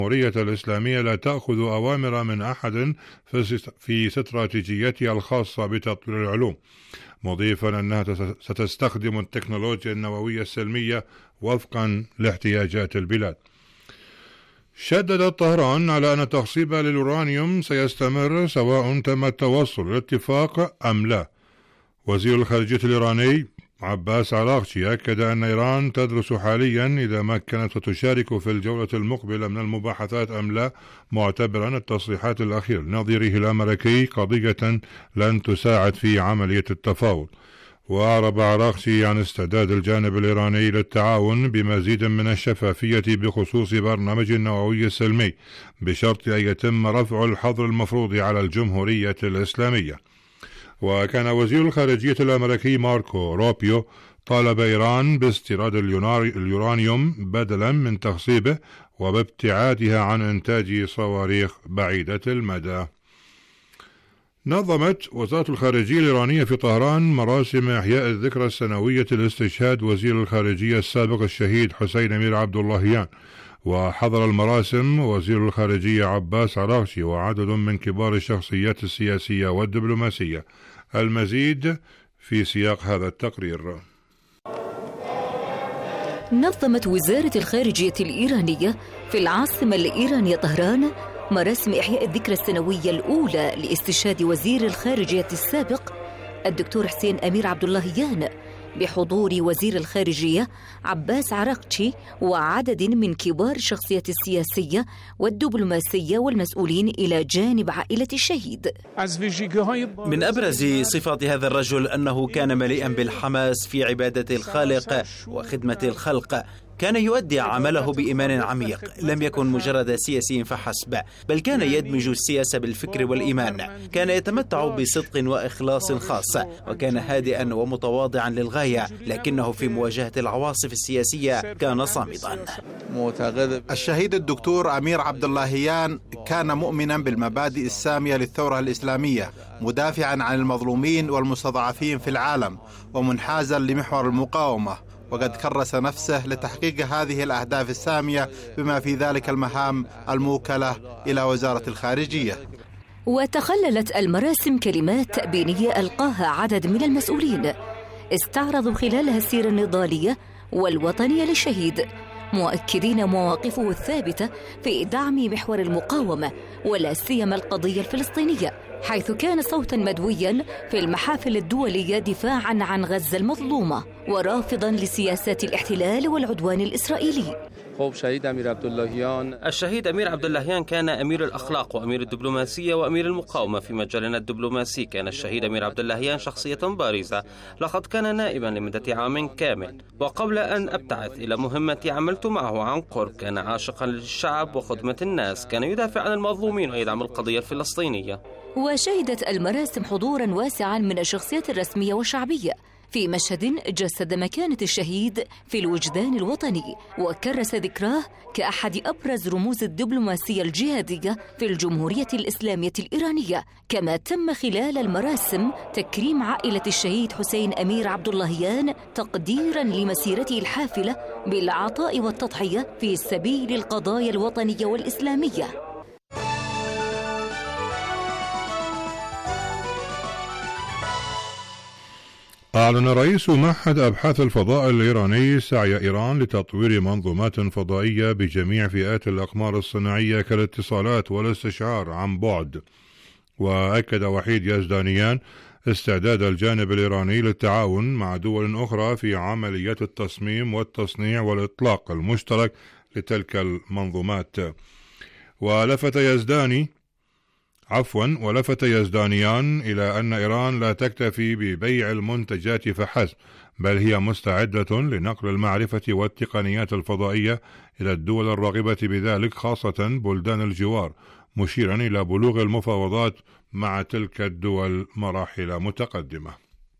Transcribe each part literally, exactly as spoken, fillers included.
الجمهورية الإسلامية لا تأخذ أوامر من أحد في استراتيجيتها الخاصة بتطوير العلوم، مضيفا أنها ستستخدم التكنولوجيا النووية السلمية وفقا لاحتياجات البلاد. شددت طهران على أن التخصيب للأورانيوم سيستمر سواء تم التوصل للاتفاق أم لا. وزير الخارجية الإيراني عباس عراقچي أكد أن إيران تدرس حاليا إذا ما كانت ستشارك في الجولة المقبلة من المباحثات أم لا، معتبرا التصريحات الأخيرة لنظيره الأمريكي قضية لن تساعد في عملية التفاوض. وأعرب عراقچي عن استعداد الجانب الإيراني للتعاون بمزيد من الشفافية بخصوص برنامج النووي السلمي، بشرط أن يتم رفع الحظر المفروض على الجمهورية الإسلامية. وكان وزير الخارجية الأمريكي ماركو روبيو طالب إيران باستيراد اليورانيوم بدلا من تخصيبه وبابتعادها عن إنتاج صواريخ بعيدة المدى. نظمت وزارة الخارجية الإيرانية في طهران مراسم إحياء الذكرى السنوية لاستشهاد وزير الخارجية السابق الشهيد حسين أمير عبد اللهيان، وحضر المراسم وزير الخارجية عباس عراقچي وعدد من كبار الشخصيات السياسية والدبلوماسية. المزيد في سياق هذا التقرير. نظمت وزارة الخارجية الإيرانية في العاصمة الإيرانية طهران مراسم إحياء الذكرى السنوية الأولى لاستشهاد وزير الخارجية السابق الدكتور حسين أمير عبد اللهيان، بحضور وزير الخارجية عباس عراقچي وعدد من كبار الشخصيات السياسية والدبلوماسية والمسؤولين إلى جانب عائلة الشهيد. من أبرز صفات هذا الرجل أنه كان مليئا بالحماس في عبادة الخالق وخدمة الخلق، كان يؤدي عمله بإيمان عميق، لم يكن مجرد سياسي فحسب، بل كان يدمج السياسة بالفكر والإيمان، كان يتمتع بصدق وإخلاص خاص، وكان هادئا ومتواضعا للغاية، لكنه في مواجهة العواصف السياسية كان صامدا. الشهيد الدكتور أمير عبد اللهيان كان مؤمنا بالمبادئ السامية للثورة الإسلامية، مدافعا عن المظلومين والمستضعفين في العالم، ومنحازا لمحور المقاومة، وقد كرس نفسه لتحقيق هذه الأهداف السامية بما في ذلك المهام الموكلة إلى وزارة الخارجية. وتخللت المراسم كلمات تأبينية ألقاها عدد من المسؤولين استعرضوا خلالها السيرة النضالية والوطنية للشهيد، مؤكدين مواقفه الثابتة في دعم محور المقاومة ولا سيما القضية الفلسطينية، حيث كان صوتا مدويا في المحافل الدولية دفاعا عن غزة المظلومة ورافضا لسياسات الاحتلال والعدوان الإسرائيلي. الشهيد أمير عبد اللهيان كان أمير الأخلاق وأمير الدبلوماسية وأمير المقاومة. في مجالنا الدبلوماسي كان الشهيد أمير عبد اللهيان شخصية بارزة، لقد كان نائبا لمدة عام كامل، وقبل أن أبتعث إلى مهمتي عملت معه عن قرب. كان عاشقا للشعب وخدمة الناس، كان يدافع عن المظلومين ويدعم القضية الفلسطينية. وشهدت المراسم حضورا واسعا من الشخصيات الرسمية والشعبية في مشهد جسد مكانة الشهيد في الوجدان الوطني، وكرس ذكراه كأحد أبرز رموز الدبلوماسية الجهادية في الجمهورية الإسلامية الإيرانية. كما تم خلال المراسم تكريم عائلة الشهيد حسين أمير عبد اللهيان تقديرا لمسيرته الحافلة بالعطاء والتضحية في سبيل القضايا الوطنية والإسلامية. أعلن رئيس معهد أبحاث الفضاء الإيراني سعي إيران لتطوير منظومات فضائية بجميع فئات الأقمار الصناعية كالاتصالات والاستشعار عن بعد. وأكد وحيد يزدانيان استعداد الجانب الإيراني للتعاون مع دول أخرى في عمليات التصميم والتصنيع والإطلاق المشترك لتلك المنظومات. ولفت يزداني عفوا ولفت يزدانيان إلى أن إيران لا تكتفي ببيع المنتجات فحسب، بل هي مستعدة لنقل المعرفة والتقنيات الفضائية إلى الدول الراغبة بذلك، خاصة بلدان الجوار، مشيرا إلى بلوغ المفاوضات مع تلك الدول مراحل متقدمة.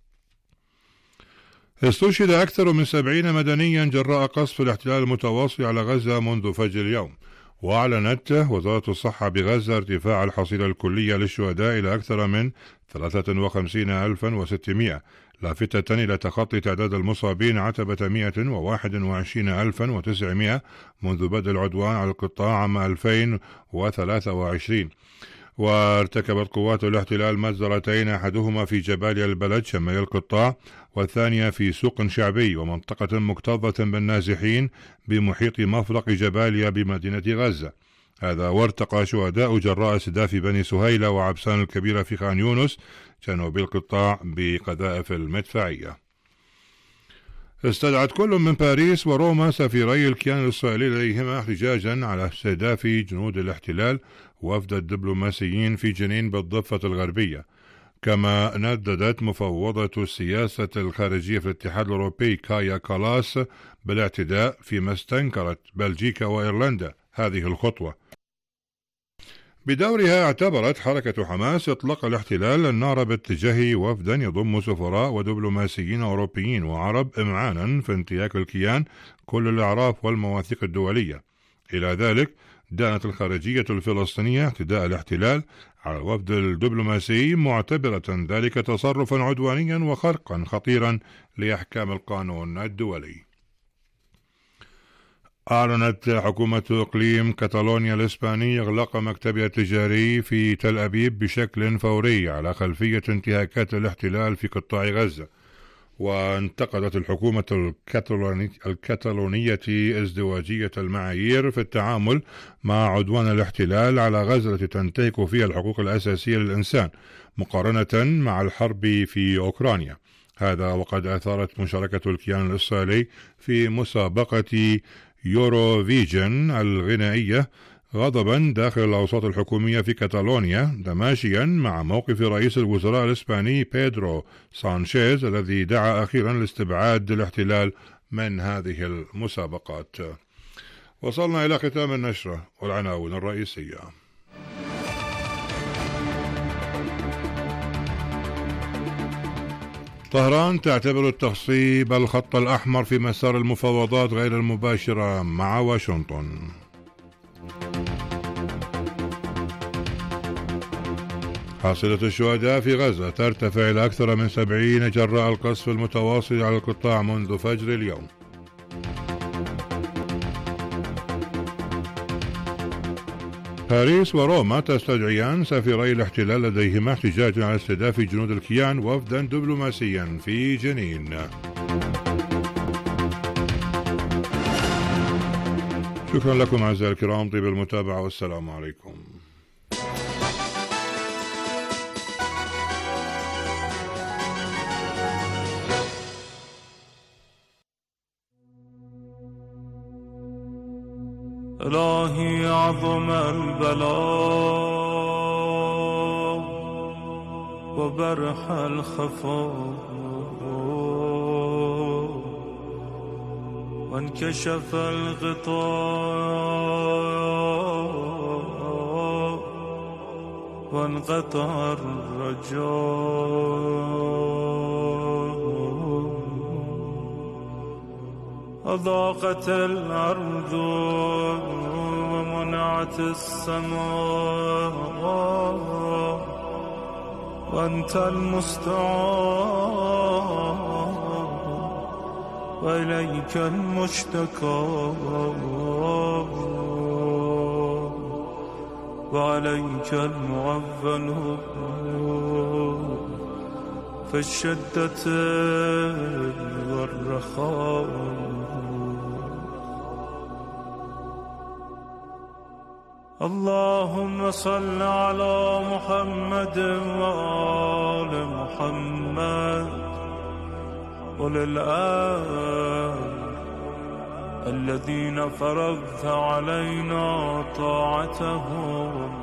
استشهد أكثر من سبعين مدنيا جراء قصف الاحتلال المتواصل على غزة منذ فجر اليوم. وأعلنت وزارة الصحة بغزة ارتفاع الحصيلة الكلية للشهداء إلى أكثر من ثلاثة وخمسين ألفا وستمائة، لافتة إلى تخطي تعداد المصابين عتبة مئة وواحد وعشرين ألفا وتسعمئة منذ بدء العدوان على القطاع عام ألفين وثلاثة وعشرين. وارتكبت قوات الاحتلال مجزرتين، أحدهما في جباليا البلد شمالي القطاع، والثانية في سوق شعبي ومنطقة مكتظة بالنازحين بمحيط مفرق جباليا بمدينة غزة. هذا وارتقى شهداء جراء استهداف بني سهيلة وعبسان الكبيرة في خان يونس جنوب القطاع بقذائف المدفعية. استدعت كل من باريس وروما سفيري الكيان الإسرائيلي لديهما احتجاجا على استهداف جنود الاحتلال وفد الدبلوماسيين في جنين بالضفة الغربية. كما نددت مفوضة السياسة الخارجية في الاتحاد الأوروبي كايا كالاس بالاعتداء، فيما استنكرت بلجيكا وإيرلندا هذه الخطوة. بدورها اعتبرت حركة حماس إطلاق الاحتلال النار باتجاه وفدا يضم سفراء ودبلوماسيين أوروبيين وعرب إمعانا في انتهاك الكيان كل الأعراف والمواثيق الدولية. إلى ذلك دانت الخارجية الفلسطينية اعتداء الاحتلال على الوفد الدبلوماسي، معتبرة ذلك تصرفا عدوانيا وخرقا خطيرا لأحكام القانون الدولي. أعلنت حكومة إقليم كاتالونيا الإسباني إغلاق مكتبها التجاري في تل أبيب بشكل فوري على خلفية انتهاكات الاحتلال في قطاع غزة. وانتقدت الحكومة الكتالوني الكتالونية ازدواجية المعايير في التعامل مع عدوان الاحتلال على غزة التي تنتهك فيها الحقوق الأساسية للإنسان مقارنة مع الحرب في أوكرانيا. هذا وقد أثارت مشاركة الكيان الإسرائيلي في مسابقة يوروفيجن الغنائية غضبا داخل الأوساط الحكومية في كاتالونيا، تماشيا مع موقف رئيس الوزراء الإسباني بيدرو سانشيز الذي دعا أخيرا لاستبعاد الاحتلال من هذه المسابقات. وصلنا إلى ختام النشرة والعناوين الرئيسية. طهران تعتبر التخصيب الخط الأحمر في مسار المفاوضات غير المباشرة مع واشنطن. حاصلة الشهداء في غزة ترتفع إلى أكثر من سبعين جراء القصف المتواصل على القطاع منذ فجر اليوم. باريس وروما تستدعيان سفيري الاحتلال لديهما احتجاجا على استهداف جنود الكيان وفدا دبلوماسيا في جنين. شكرا لكم أعزائي الكرام، طيب المتابعة والسلام عليكم. إلهي عظم البلاء وبرح الخفاء وانكشف الغطاء وانقطع الرجاء أضاقت الأرض ومنعت السماء وأنت المستعان وإليك المشتكى وعليك المعول في الشدة والرخاء. اللهم صل على محمد وآل محمد وللآل الذين فرضت علينا طاعتهم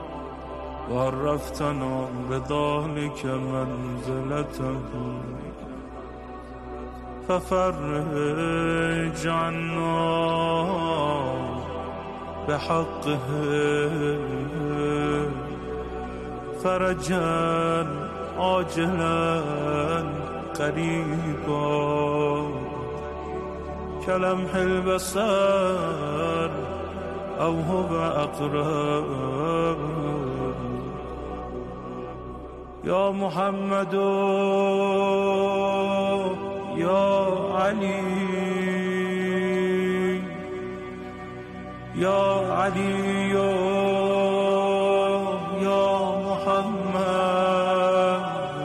وعرفتنا بذلك منزلتهم، ففرج عنا بحقه فرجا عاجلا قريبا كلمح البصر أو هو أقرب. يا محمد يا علي يا علي يا محمد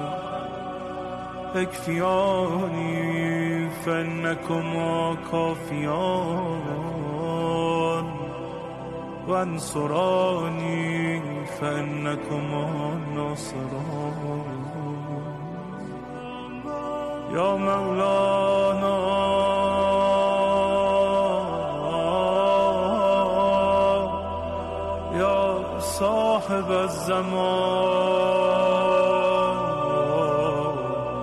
اكفياني فإنكما كافيان وانصراني فإنكما ناصران يا مولانا يا صاحب الزمان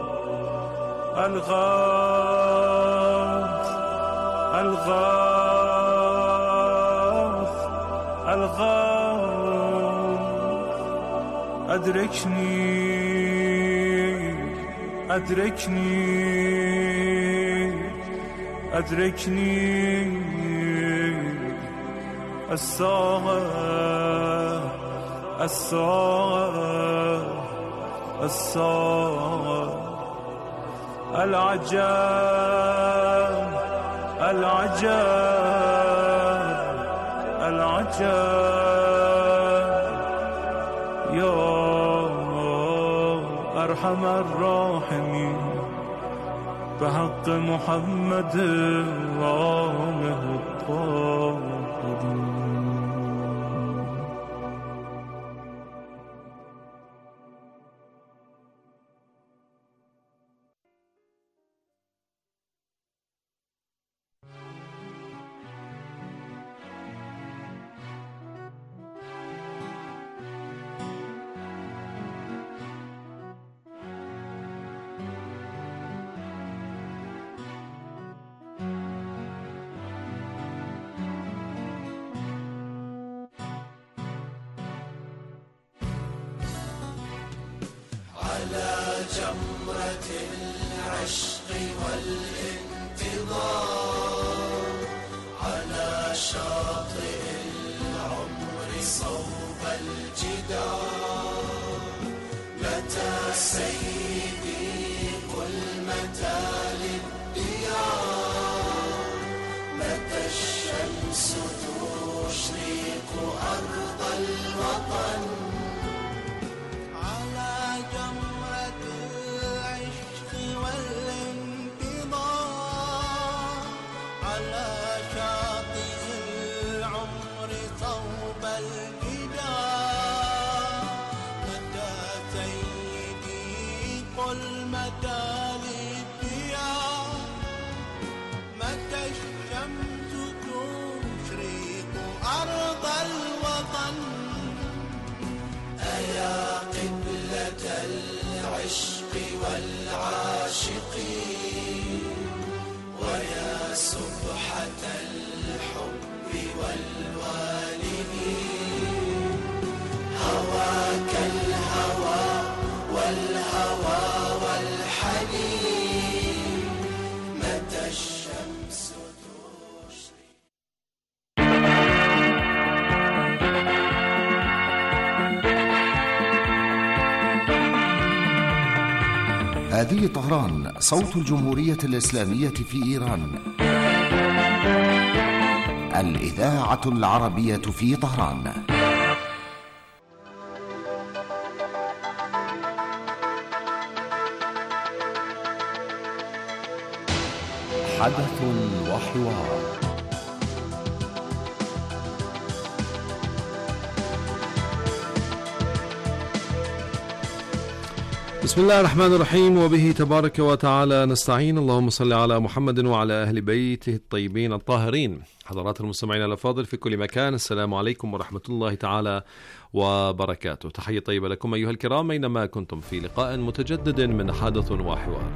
الغوث الغوث الغوث أدركني أدركني أدركني الساعة الساعة الساعة العجاب العجاب العجاب يا أرحم الراحمين بحق محمد وآله الطاهرين. على جمرة العشق والانتظار على شاطئ العمر صوب الجدار متى سيدي قل متى للديار متى الشمس تشرق أرض الوطن العشق والعاشقين ويا سبحة الحب والوالدين هواك الهوى والهوى والحنين متى الشمس تشرق. هذه طهران صوت الجمهورية الإسلامية في إيران. الإذاعة العربية في طهران. حدث وحوار. بسم الله الرحمن الرحيم، وبه تبارك وتعالى نستعين. اللهم صل على محمد وعلى أهل بيته الطيبين الطاهرين. حضرات المستمعين الأفاضل في كل مكان، السلام عليكم ورحمة الله تعالى وبركاته. تحية طيبة لكم أيها الكرام أينما كنتم في لقاء متجدد من حدث وحوار.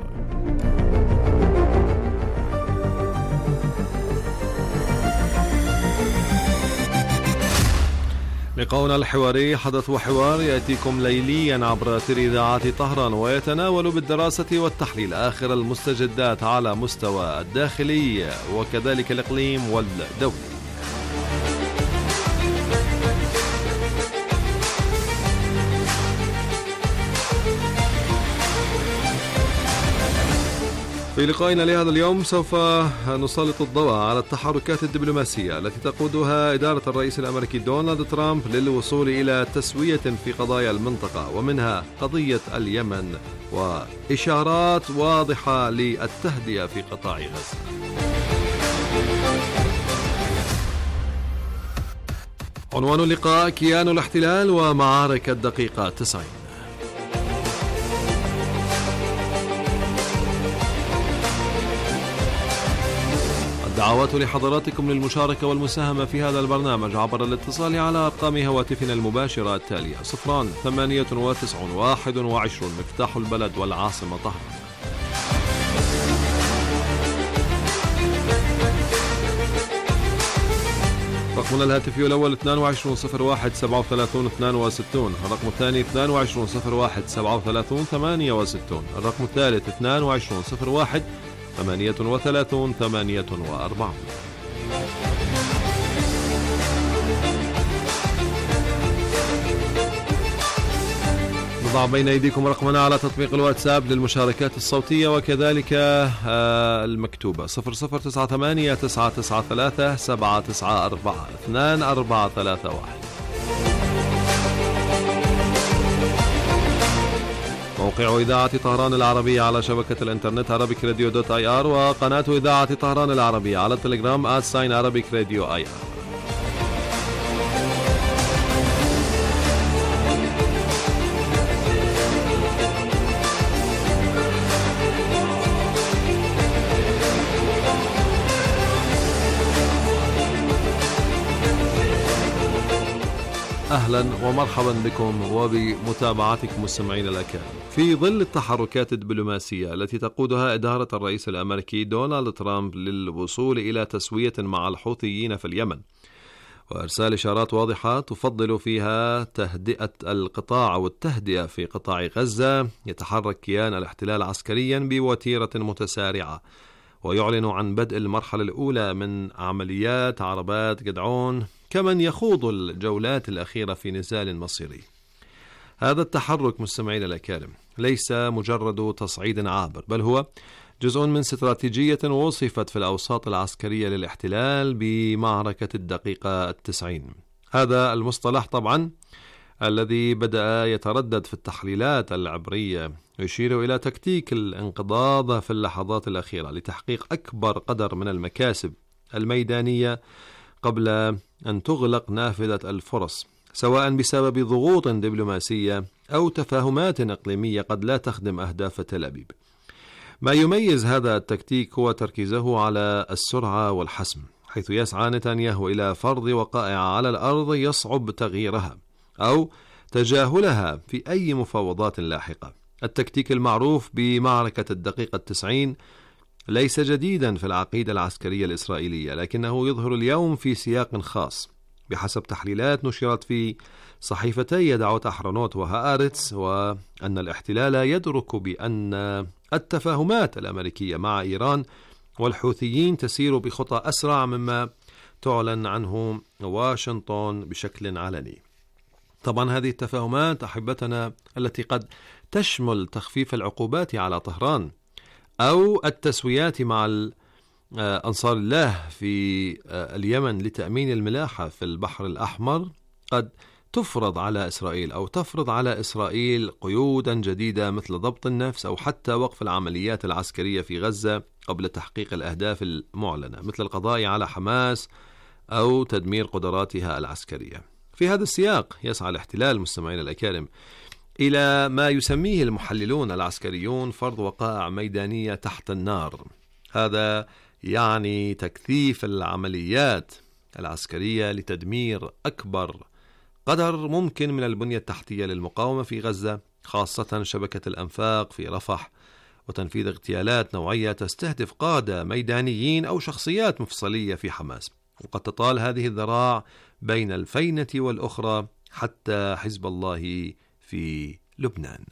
لقاؤنا الحواري حدث وحوار يأتيكم ليليا عبر أثير إذاعات طهران، ويتناول بالدراسة والتحليل آخر المستجدات على مستوى الداخلي وكذلك الإقليم والدولي. في لقائنا لهذا اليوم سوف نسلط الضوء على التحركات الدبلوماسية التي تقودها إدارة الرئيس الأمريكي دونالد ترامب للوصول إلى تسوية في قضايا المنطقة، ومنها قضية اليمن وإشارات واضحة للتهدئة في قطاع غزة. عنوان اللقاء: كيان الاحتلال ومعارك الدقيقة تسعين. الدعوات لحضراتكم للمشاركة والمساهمة في هذا البرنامج عبر الاتصال على أرقام هواتفنا المباشرة التالية: صفران ثمانية وتسعون واحد وعشرون مفتاح البلد والعاصمة طهران. رقمنا الهاتفي الأول اثنان وعشرون صفر واحد سبعة وثلاثين اثنان وستين، الرقم الثاني اثنان وعشرون صفر واحد سبعة وثلاثين ثمانية وستين، الرقم الثالث اثنان وعشرون صفر واحد ثمانية وثلاثين ثمانية وأربعين. نضع بين أيديكم رقمنا على تطبيق الواتساب للمشاركات الصوتية وكذلك المكتوبة: صفر صفر تسعة ثمانية تسعة تسعة ثلاثة سبعة تسعة أربعة اثنان أربعة ثلاثة واحد. موقع إذاعة طهران العربية على شبكة الإنترنت عربيك راديو دوت آي آر، وقناة إذاعة طهران العربية على التليجرام آت ساين عربيك راديو آي آر. أهلا ومرحبا بكم وبمتابعتكم مستمعين الأكارم. في ظل التحركات الدبلوماسية التي تقودها إدارة الرئيس الأمريكي دونالد ترامب للوصول إلى تسوية مع الحوثيين في اليمن وإرسال إشارات واضحة تفضل فيها تهدئة القطاع والتهدئة في قطاع غزة، يتحرك كيان الاحتلال عسكريا بوتيرة متسارعة ويعلن عن بدء المرحلة الأولى من عمليات عربات جدعون كمن يخوض الجولات الأخيرة في نزال مصيري. هذا التحرك مستمعين الأكارم ليس مجرد تصعيد عابر، بل هو جزء من استراتيجية وصفت في الأوساط العسكرية للاحتلال بمعركة الدقيقة التسعين. هذا المصطلح طبعا الذي بدأ يتردد في التحليلات العبرية يشير إلى تكتيك الانقضاض في اللحظات الأخيرة لتحقيق أكبر قدر من المكاسب الميدانية قبل أن تغلق نافذة الفرص، سواء بسبب ضغوط دبلوماسية أو تفاهمات إقليمية قد لا تخدم أهداف تل أبيب. ما يميز هذا التكتيك هو تركيزه على السرعة والحسم، حيث يسعى نتنياهو إلى فرض وقائع على الأرض يصعب تغييرها أو تجاهلها في أي مفاوضات لاحقة. التكتيك المعروف بمعركة الدقيقة التسعين ليس جديدا في العقيدة العسكرية الإسرائيلية، لكنه يظهر اليوم في سياق خاص بحسب تحليلات نشرت في صحيفتي يدعوت أحرنوت وهآرتس، وأن الاحتلال يدرك بأن التفاهمات الأمريكية مع إيران والحوثيين تسير بخطى أسرع مما تعلن عنه واشنطن بشكل علني. طبعا هذه التفاهمات أحبتنا التي قد تشمل تخفيف العقوبات على طهران أو التسويات مع أنصار الله في اليمن لتأمين الملاحة في البحر الأحمر قد تفرض على إسرائيل أو تفرض على إسرائيل قيودا جديدة مثل ضبط النفس أو حتى وقف العمليات العسكرية في غزة قبل تحقيق الأهداف المعلنة مثل القضاء على حماس أو تدمير قدراتها العسكرية. في هذا السياق يسعى الاحتلال مستمعين الأكارم إلى ما يسميه المحللون العسكريون فرض وقائع ميدانية تحت النار. هذا يعني تكثيف العمليات العسكرية لتدمير أكبر قدر ممكن من البنية التحتية للمقاومة في غزة، خاصة شبكة الأنفاق في رفح، وتنفيذ اغتيالات نوعية تستهدف قادة ميدانيين أو شخصيات مفصلية في حماس. وقد تطال هذه الذراع بين الفينة والأخرى حتى حزب الله في لبنان.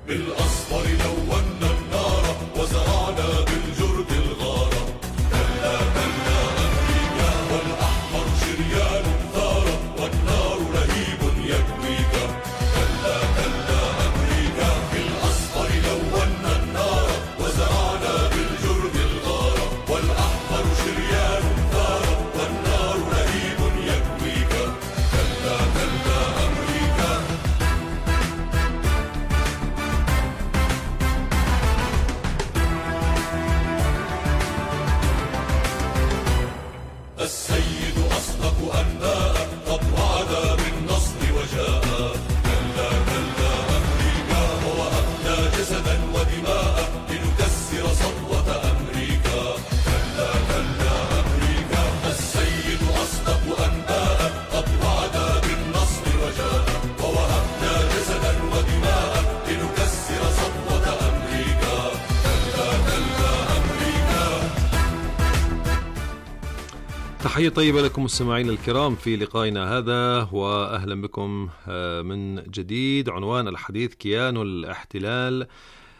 بالأصفر لونا النار وزرعنا بالجرد الغارة. كلا كلا أمريكا والأحمر شريان ثار والنار لهيب يكويك. كلا كلا أمريكا بالأصفر لونا النار وزرعنا بالجرد الغارة والأحمر شريان ثار والنار لهيب يكويك. كلا كلا أمريكا. السيد أصدق أنباء قد وعد بالنصر وجاء. كلا كلا أمريكا ووهبنا جسدا ودماء لنكسر سطوة أمريكا. كلا كلا أمريكا. السيد أصدق أنباء قد وعد بالنصر وجاء ووهبنا جسدا ودماء لنكسر سطوة أمريكا. كلا كلا أمريكا. تحية طيبة لكم مستمعينا الكرام في لقائنا هذا، وأهلا بكم من جديد. عنوان الحديث كيان الاحتلال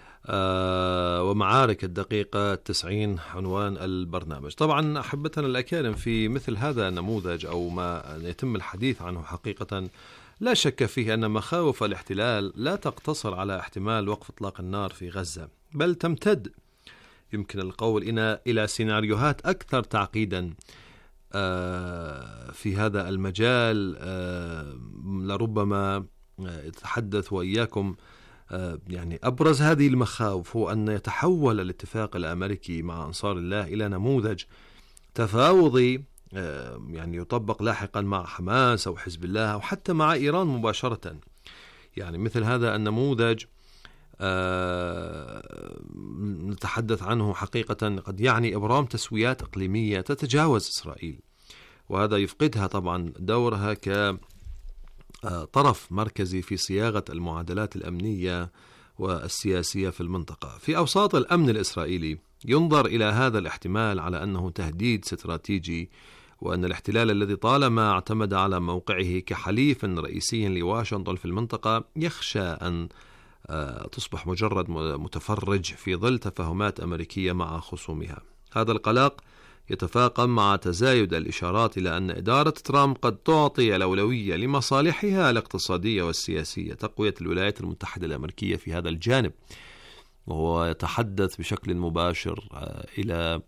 ومعارك الدقيقة التسعين عنوان البرنامج. طبعا أحبتنا الأكارم، في مثل هذا النموذج أو ما يتم الحديث عنه حقيقة لا شك فيه أن مخاوف الاحتلال لا تقتصر على احتمال وقف إطلاق النار في غزة، بل تمتد يمكن القول إلى سيناريوهات أكثر تعقيدا في هذا المجال. لربما يتحدث وإياكم يعني أبرز هذه المخاوف هو أن يتحول الاتفاق الأمريكي مع أنصار الله إلى نموذج تفاوضي يعني يطبق لاحقا مع حماس أو حزب الله أو حتى مع إيران مباشرة. يعني مثل هذا النموذج نتحدث عنه حقيقة قد يعني إبرام تسويات إقليمية تتجاوز إسرائيل، وهذا يفقدها طبعا دورها كطرف مركزي في صياغة المعادلات الأمنية والسياسية في المنطقة. في أوساط الأمن الإسرائيلي ينظر إلى هذا الاحتمال على أنه تهديد استراتيجي، وأن الاحتلال الذي طالما اعتمد على موقعه كحليف رئيسي لواشنطن في المنطقة يخشى أن تصبح مجرد متفرج في ظل تفاهمات أمريكية مع خصومها. هذا القلق يتفاقم مع تزايد الإشارات إلى أن إدارة ترامب قد تعطي الأولوية لمصالحها الاقتصادية والسياسية، تقوية الولايات المتحدة الأمريكية في هذا الجانب. وهو يتحدث بشكل مباشر إلى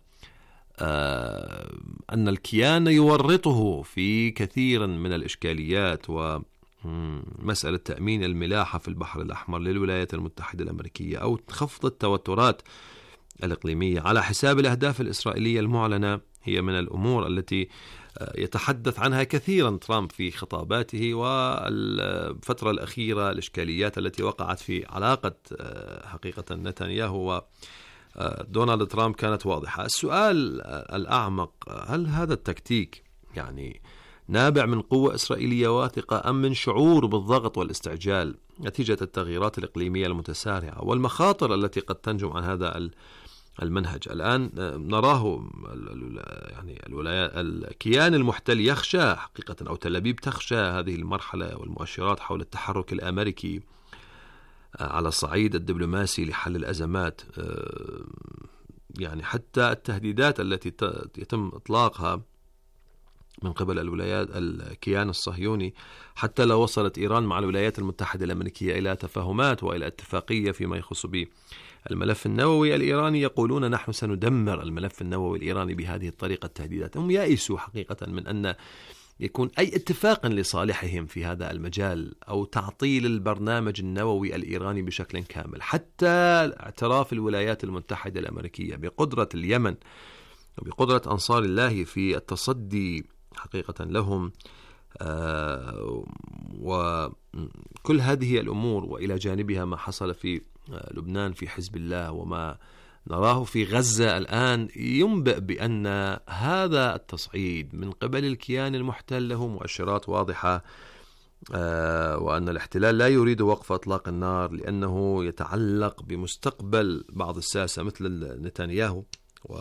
أن الكيان يورطه في كثير من الإشكاليات، و مسألة تأمين الملاحة في البحر الأحمر للولايات المتحدة الأمريكية أو خفض التوترات الإقليمية على حساب الأهداف الإسرائيلية المعلنة هي من الأمور التي يتحدث عنها كثيرا ترامب في خطاباته. والفترة الأخيرة الإشكاليات التي وقعت في علاقة حقيقة نتنياهو ودونالد ترامب كانت واضحة. السؤال الأعمق، هل هذا التكتيك يعني نابع من قوة إسرائيلية واثقة أم من شعور بالضغط والاستعجال نتيجة التغييرات الإقليمية المتسارعة والمخاطر التي قد تنجم عن هذا المنهج؟ الآن نراه يعني الولايات الكيان المحتل يخشى حقيقة، أو تل أبيب تخشى هذه المرحلة والمؤشرات حول التحرك الأمريكي على الصعيد الدبلوماسي لحل الأزمات. يعني حتى التهديدات التي يتم إطلاقها من قبل الولايات الكيان الصهيوني، حتى لو وصلت إيران مع الولايات المتحدة الأمريكية إلى تفاهمات وإلى اتفاقية فيما يخص بالملف النووي الإيراني، يقولون نحن سندمر الملف النووي الإيراني بهذه الطريقة. التهديدات هم يائسوا حقيقة من أن يكون أي اتفاق لصالحهم في هذا المجال أو تعطيل البرنامج النووي الإيراني بشكل كامل. حتى اعتراف الولايات المتحدة الأمريكية بقدرة اليمن وبقدرة أنصار الله في التصدي حقيقة لهم، آه وكل هذه الأمور، وإلى جانبها ما حصل في لبنان في حزب الله وما نراه في غزة الآن، ينبئ بأن هذا التصعيد من قبل الكيان المحتل له مؤشرات واضحة، آه وأن الاحتلال لا يريد وقف إطلاق النار لأنه يتعلق بمستقبل بعض الساسة مثل نتنياهو، و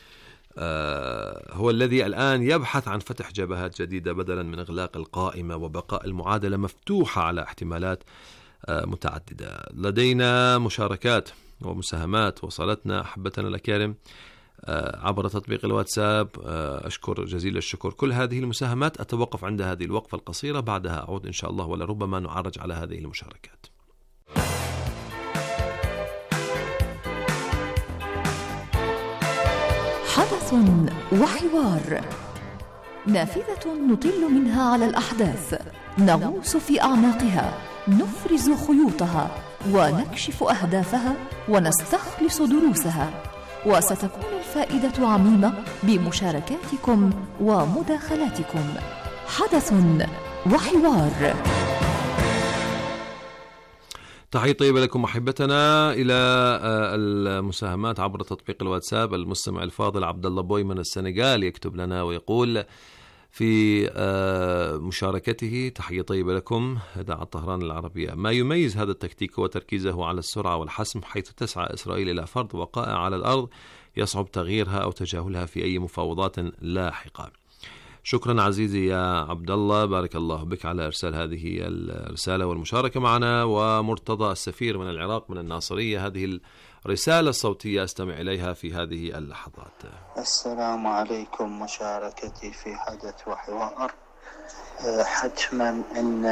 هو الذي الآن يبحث عن فتح جبهات جديدة بدلا من إغلاق القائمة وبقاء المعادلة مفتوحة على احتمالات متعددة. لدينا مشاركات ومساهمات وصلتنا أحبتنا الأكارم عبر تطبيق الواتساب. أشكر جزيل الشكر كل هذه المساهمات. أتوقف عند هذه الوقفة القصيرة، بعدها أعود إن شاء الله ولربما نعرج على هذه المشاركات. حدث وحوار، نافذة نطل منها على الأحداث، نغوص في أعماقها، نفرز خيوطها ونكشف أهدافها ونستخلص دروسها، وستكون الفائدة عميمة بمشاركاتكم ومداخلاتكم. حدث وحوار. تحية طيبة لكم أحبتنا. إلى المساهمات عبر تطبيق الواتساب. المستمع الفاضل عبد الله بوي من السنغال يكتب لنا ويقول في مشاركته: تحية طيبة لكم إذاعة طهران العربية. ما يميز هذا التكتيك هو تركيزه على السرعة والحسم، حيث تسعى إسرائيل إلى فرض وقائع على الأرض يصعب تغييرها أو تجاهلها في أي مفاوضات لاحقة. شكرا عزيزي يا عبد الله، بارك الله بك على إرسال هذه الرسالة والمشاركة معنا. ومرتضى السفير من العراق من الناصرية، هذه الرسالة الصوتية أستمع إليها في هذه اللحظات. السلام عليكم. مشاركتي في حدث وحوار، حتما إن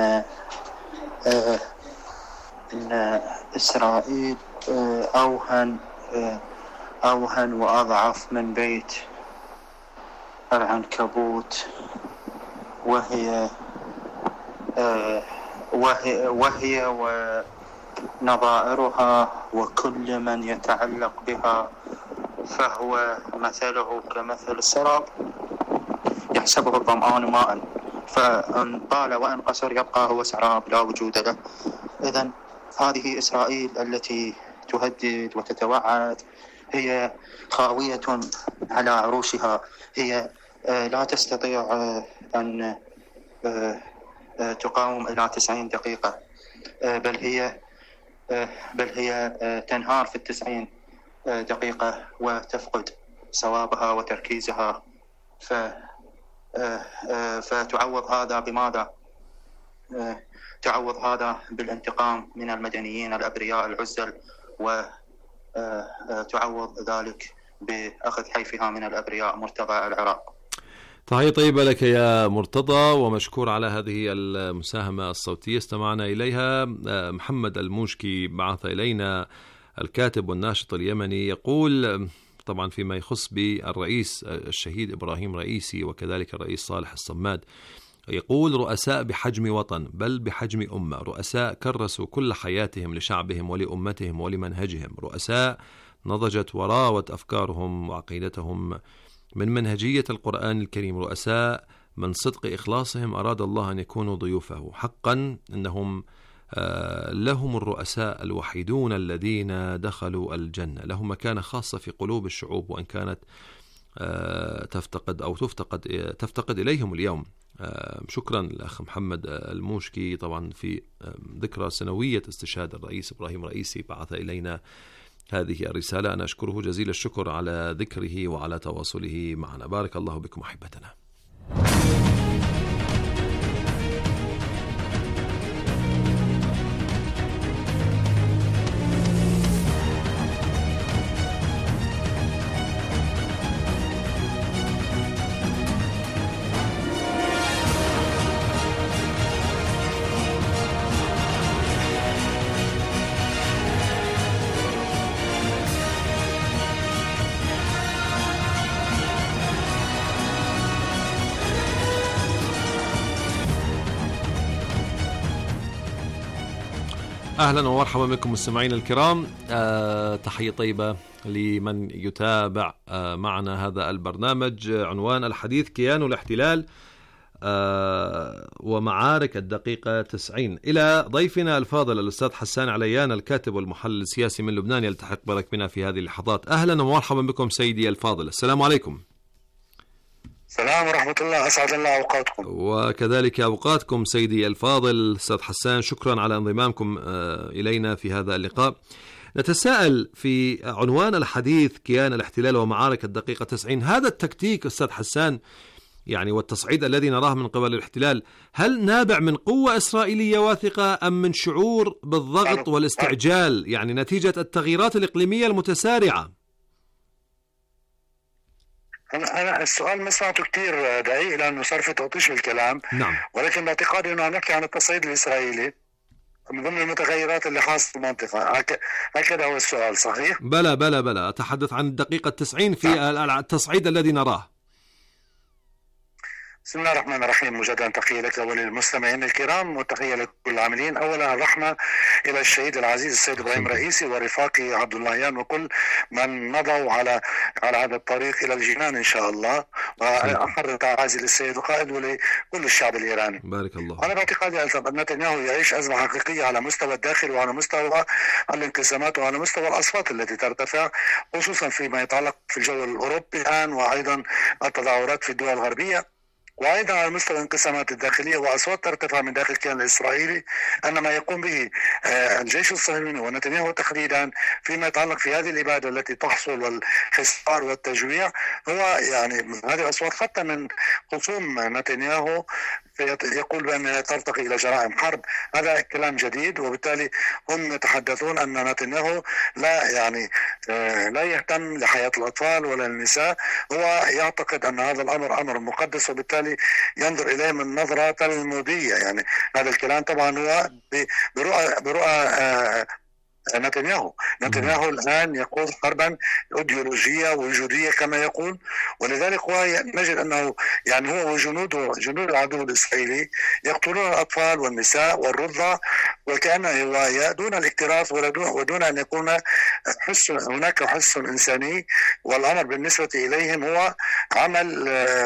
إن إسرائيل أوهن أوهن وأضعف من بيت العنكبوت، وهي وهي وهي ونظائرها وكل من يتعلق بها، فهو مثله كمثل السراب يحسبه الظمآن ماء، فإن طال وإن قصر يبقى هو سراب لا وجود له. إذن هذه إسرائيل التي تهدد وتتوعد هي خاوية على عروشها، هي لا تستطيع أن تقاوم إلى تسعين دقيقة، بل هي بل هي تنهار في التسعين دقيقة وتفقد صوابها وتركيزها. ف فتعوض هذا بماذا؟ تعوض هذا بالانتقام من المدنيين الأبرياء العزل، وتعوض ذلك بأخذ حيفها من الأبرياء مرتضى العراق. تحية طيبة لك يا مرتضى، ومشكور على هذه المساهمة الصوتية استمعنا إليها. محمد الموشكي بعث إلينا، الكاتب والناشط اليمني، يقول طبعا فيما يخص بالرئيس الشهيد إبراهيم رئيسي وكذلك الرئيس صالح الصماد، يقول: رؤساء بحجم وطن بل بحجم أمة، رؤساء كرسوا كل حياتهم لشعبهم ولأمتهم ولمنهجهم، رؤساء نضجت وراوت أفكارهم وعقيدتهم من منهجية القرآن الكريم، رؤساء من صدق إخلاصهم أراد الله أن يكونوا ضيوفه. حقا إنهم لهم الرؤساء الوحيدون الذين دخلوا الجنة، لهم مكانة خاصة في قلوب الشعوب، وإن كانت تفتقد أو تفتقد تفتقد إليهم اليوم. شكرا الأخ محمد الموشكي. طبعا في ذكرى سنوية استشهاد الرئيس إبراهيم رئيسي بعث إلينا هذه الرسالة. أنا أشكره جزيل الشكر على ذكره وعلى تواصله معنا. بارك الله بكم أحبتنا. أهلا ومرحبا بكم مستمعين الكرام. أه تحية طيبة لمن يتابع أه معنا هذا البرنامج. عنوان الحديث: كيان الاحتلال أه ومعارك الدقيقة تسعين. إلى ضيفنا الفاضل الأستاذ حسان عليان، الكاتب والمحلل السياسي من لبنان، يلتحق برك بنا في هذه اللحظات. أهلا ومرحبا بكم سيدي الفاضل، السلام عليكم. السلام ورحمة الله، أسعد الله أوقاتكم. وكذلك أوقاتكم سيدي الفاضل أستاذ حسان، شكرا على انضمامكم إلينا في هذا اللقاء. نتساءل في عنوان الحديث: كيان الاحتلال ومعارك الدقيقة تسعين. هذا التكتيك أستاذ حسان يعني والتصعيد الذي نراه من قبل الاحتلال، هل نابع من قوة إسرائيلية واثقة أم من شعور بالضغط والاستعجال، يعني نتيجة التغييرات الإقليمية المتسارعة؟ أنا أنا السؤال ما سمعته كثير دقيق لأنه صار في تطيش بالكلام. نعم. ولكن باعتقادي أنه نحكي عن التصعيد الإسرائيلي من ضمن المتغيرات اللي حاصلة في المنطقة. هكذا هو السؤال صحيح؟ بلى بلى بلى أتحدث عن الدقيقة تسعين في التصعيد الذي نراه. بسم الله الرحمن الرحيم. مجددا تحية لك وللمستمعين الكرام وتحية لكل العاملين. أولا الرحمة إلى الشهيد العزيز السيد إبراهيم رئيسي ورفاقي عبد اللهيان وكل من مضوا على على هذا الطريق إلى الجنان إن شاء الله. وأحر تعازي للسيد القائد ولكل الشعب الإيراني. بارك الله. أنا باعتقادي أن نتنياهو يعيش أزمة حقيقية على مستوى الداخل وعلى مستوى الانقسامات وعلى مستوى الأصوات التي ترتفع، خصوصا فيما يتعلق في الجو الأوروبي الآن، وأيضا التظاهرات في الدول الغربية، وأيضا على مستوى الانقسامات الداخلية وأصوات ترتفع من داخل الكيان الإسرائيلي. أن ما يقوم به الجيش الصهيوني ونتنياهو تحديدا فيما يتعلق في هذه الإبادة التي تحصل والحصار والتجويع هو يعني هذه الأصوات حتى من خصوم نتنياهو يقول بأنها ترتقي إلى جرائم حرب. هذا كلام جديد، وبالتالي هم يتحدثون أن نتنياهو لا يعني لا يهتم لحياة الأطفال ولا النساء. هو يعتقد أن هذا الأمر أمر مقدس، وبالتالي ينظر إليه من نظرة تلمودية. يعني هذا الكلام طبعا هو برؤى برؤى نتنياهو. نتنياهو الآن يقود حربا أيديولوجية وجودية كما يقول، ولذلك هو نجد أنه يعني هو وجنوده جنود العدو الإسرائيلي يقتلون الأطفال والنساء والرضع، وكأنه دون الاكتراث ودون أن يكون حس هناك حس إنساني. والأمر بالنسبة إليهم هو عمل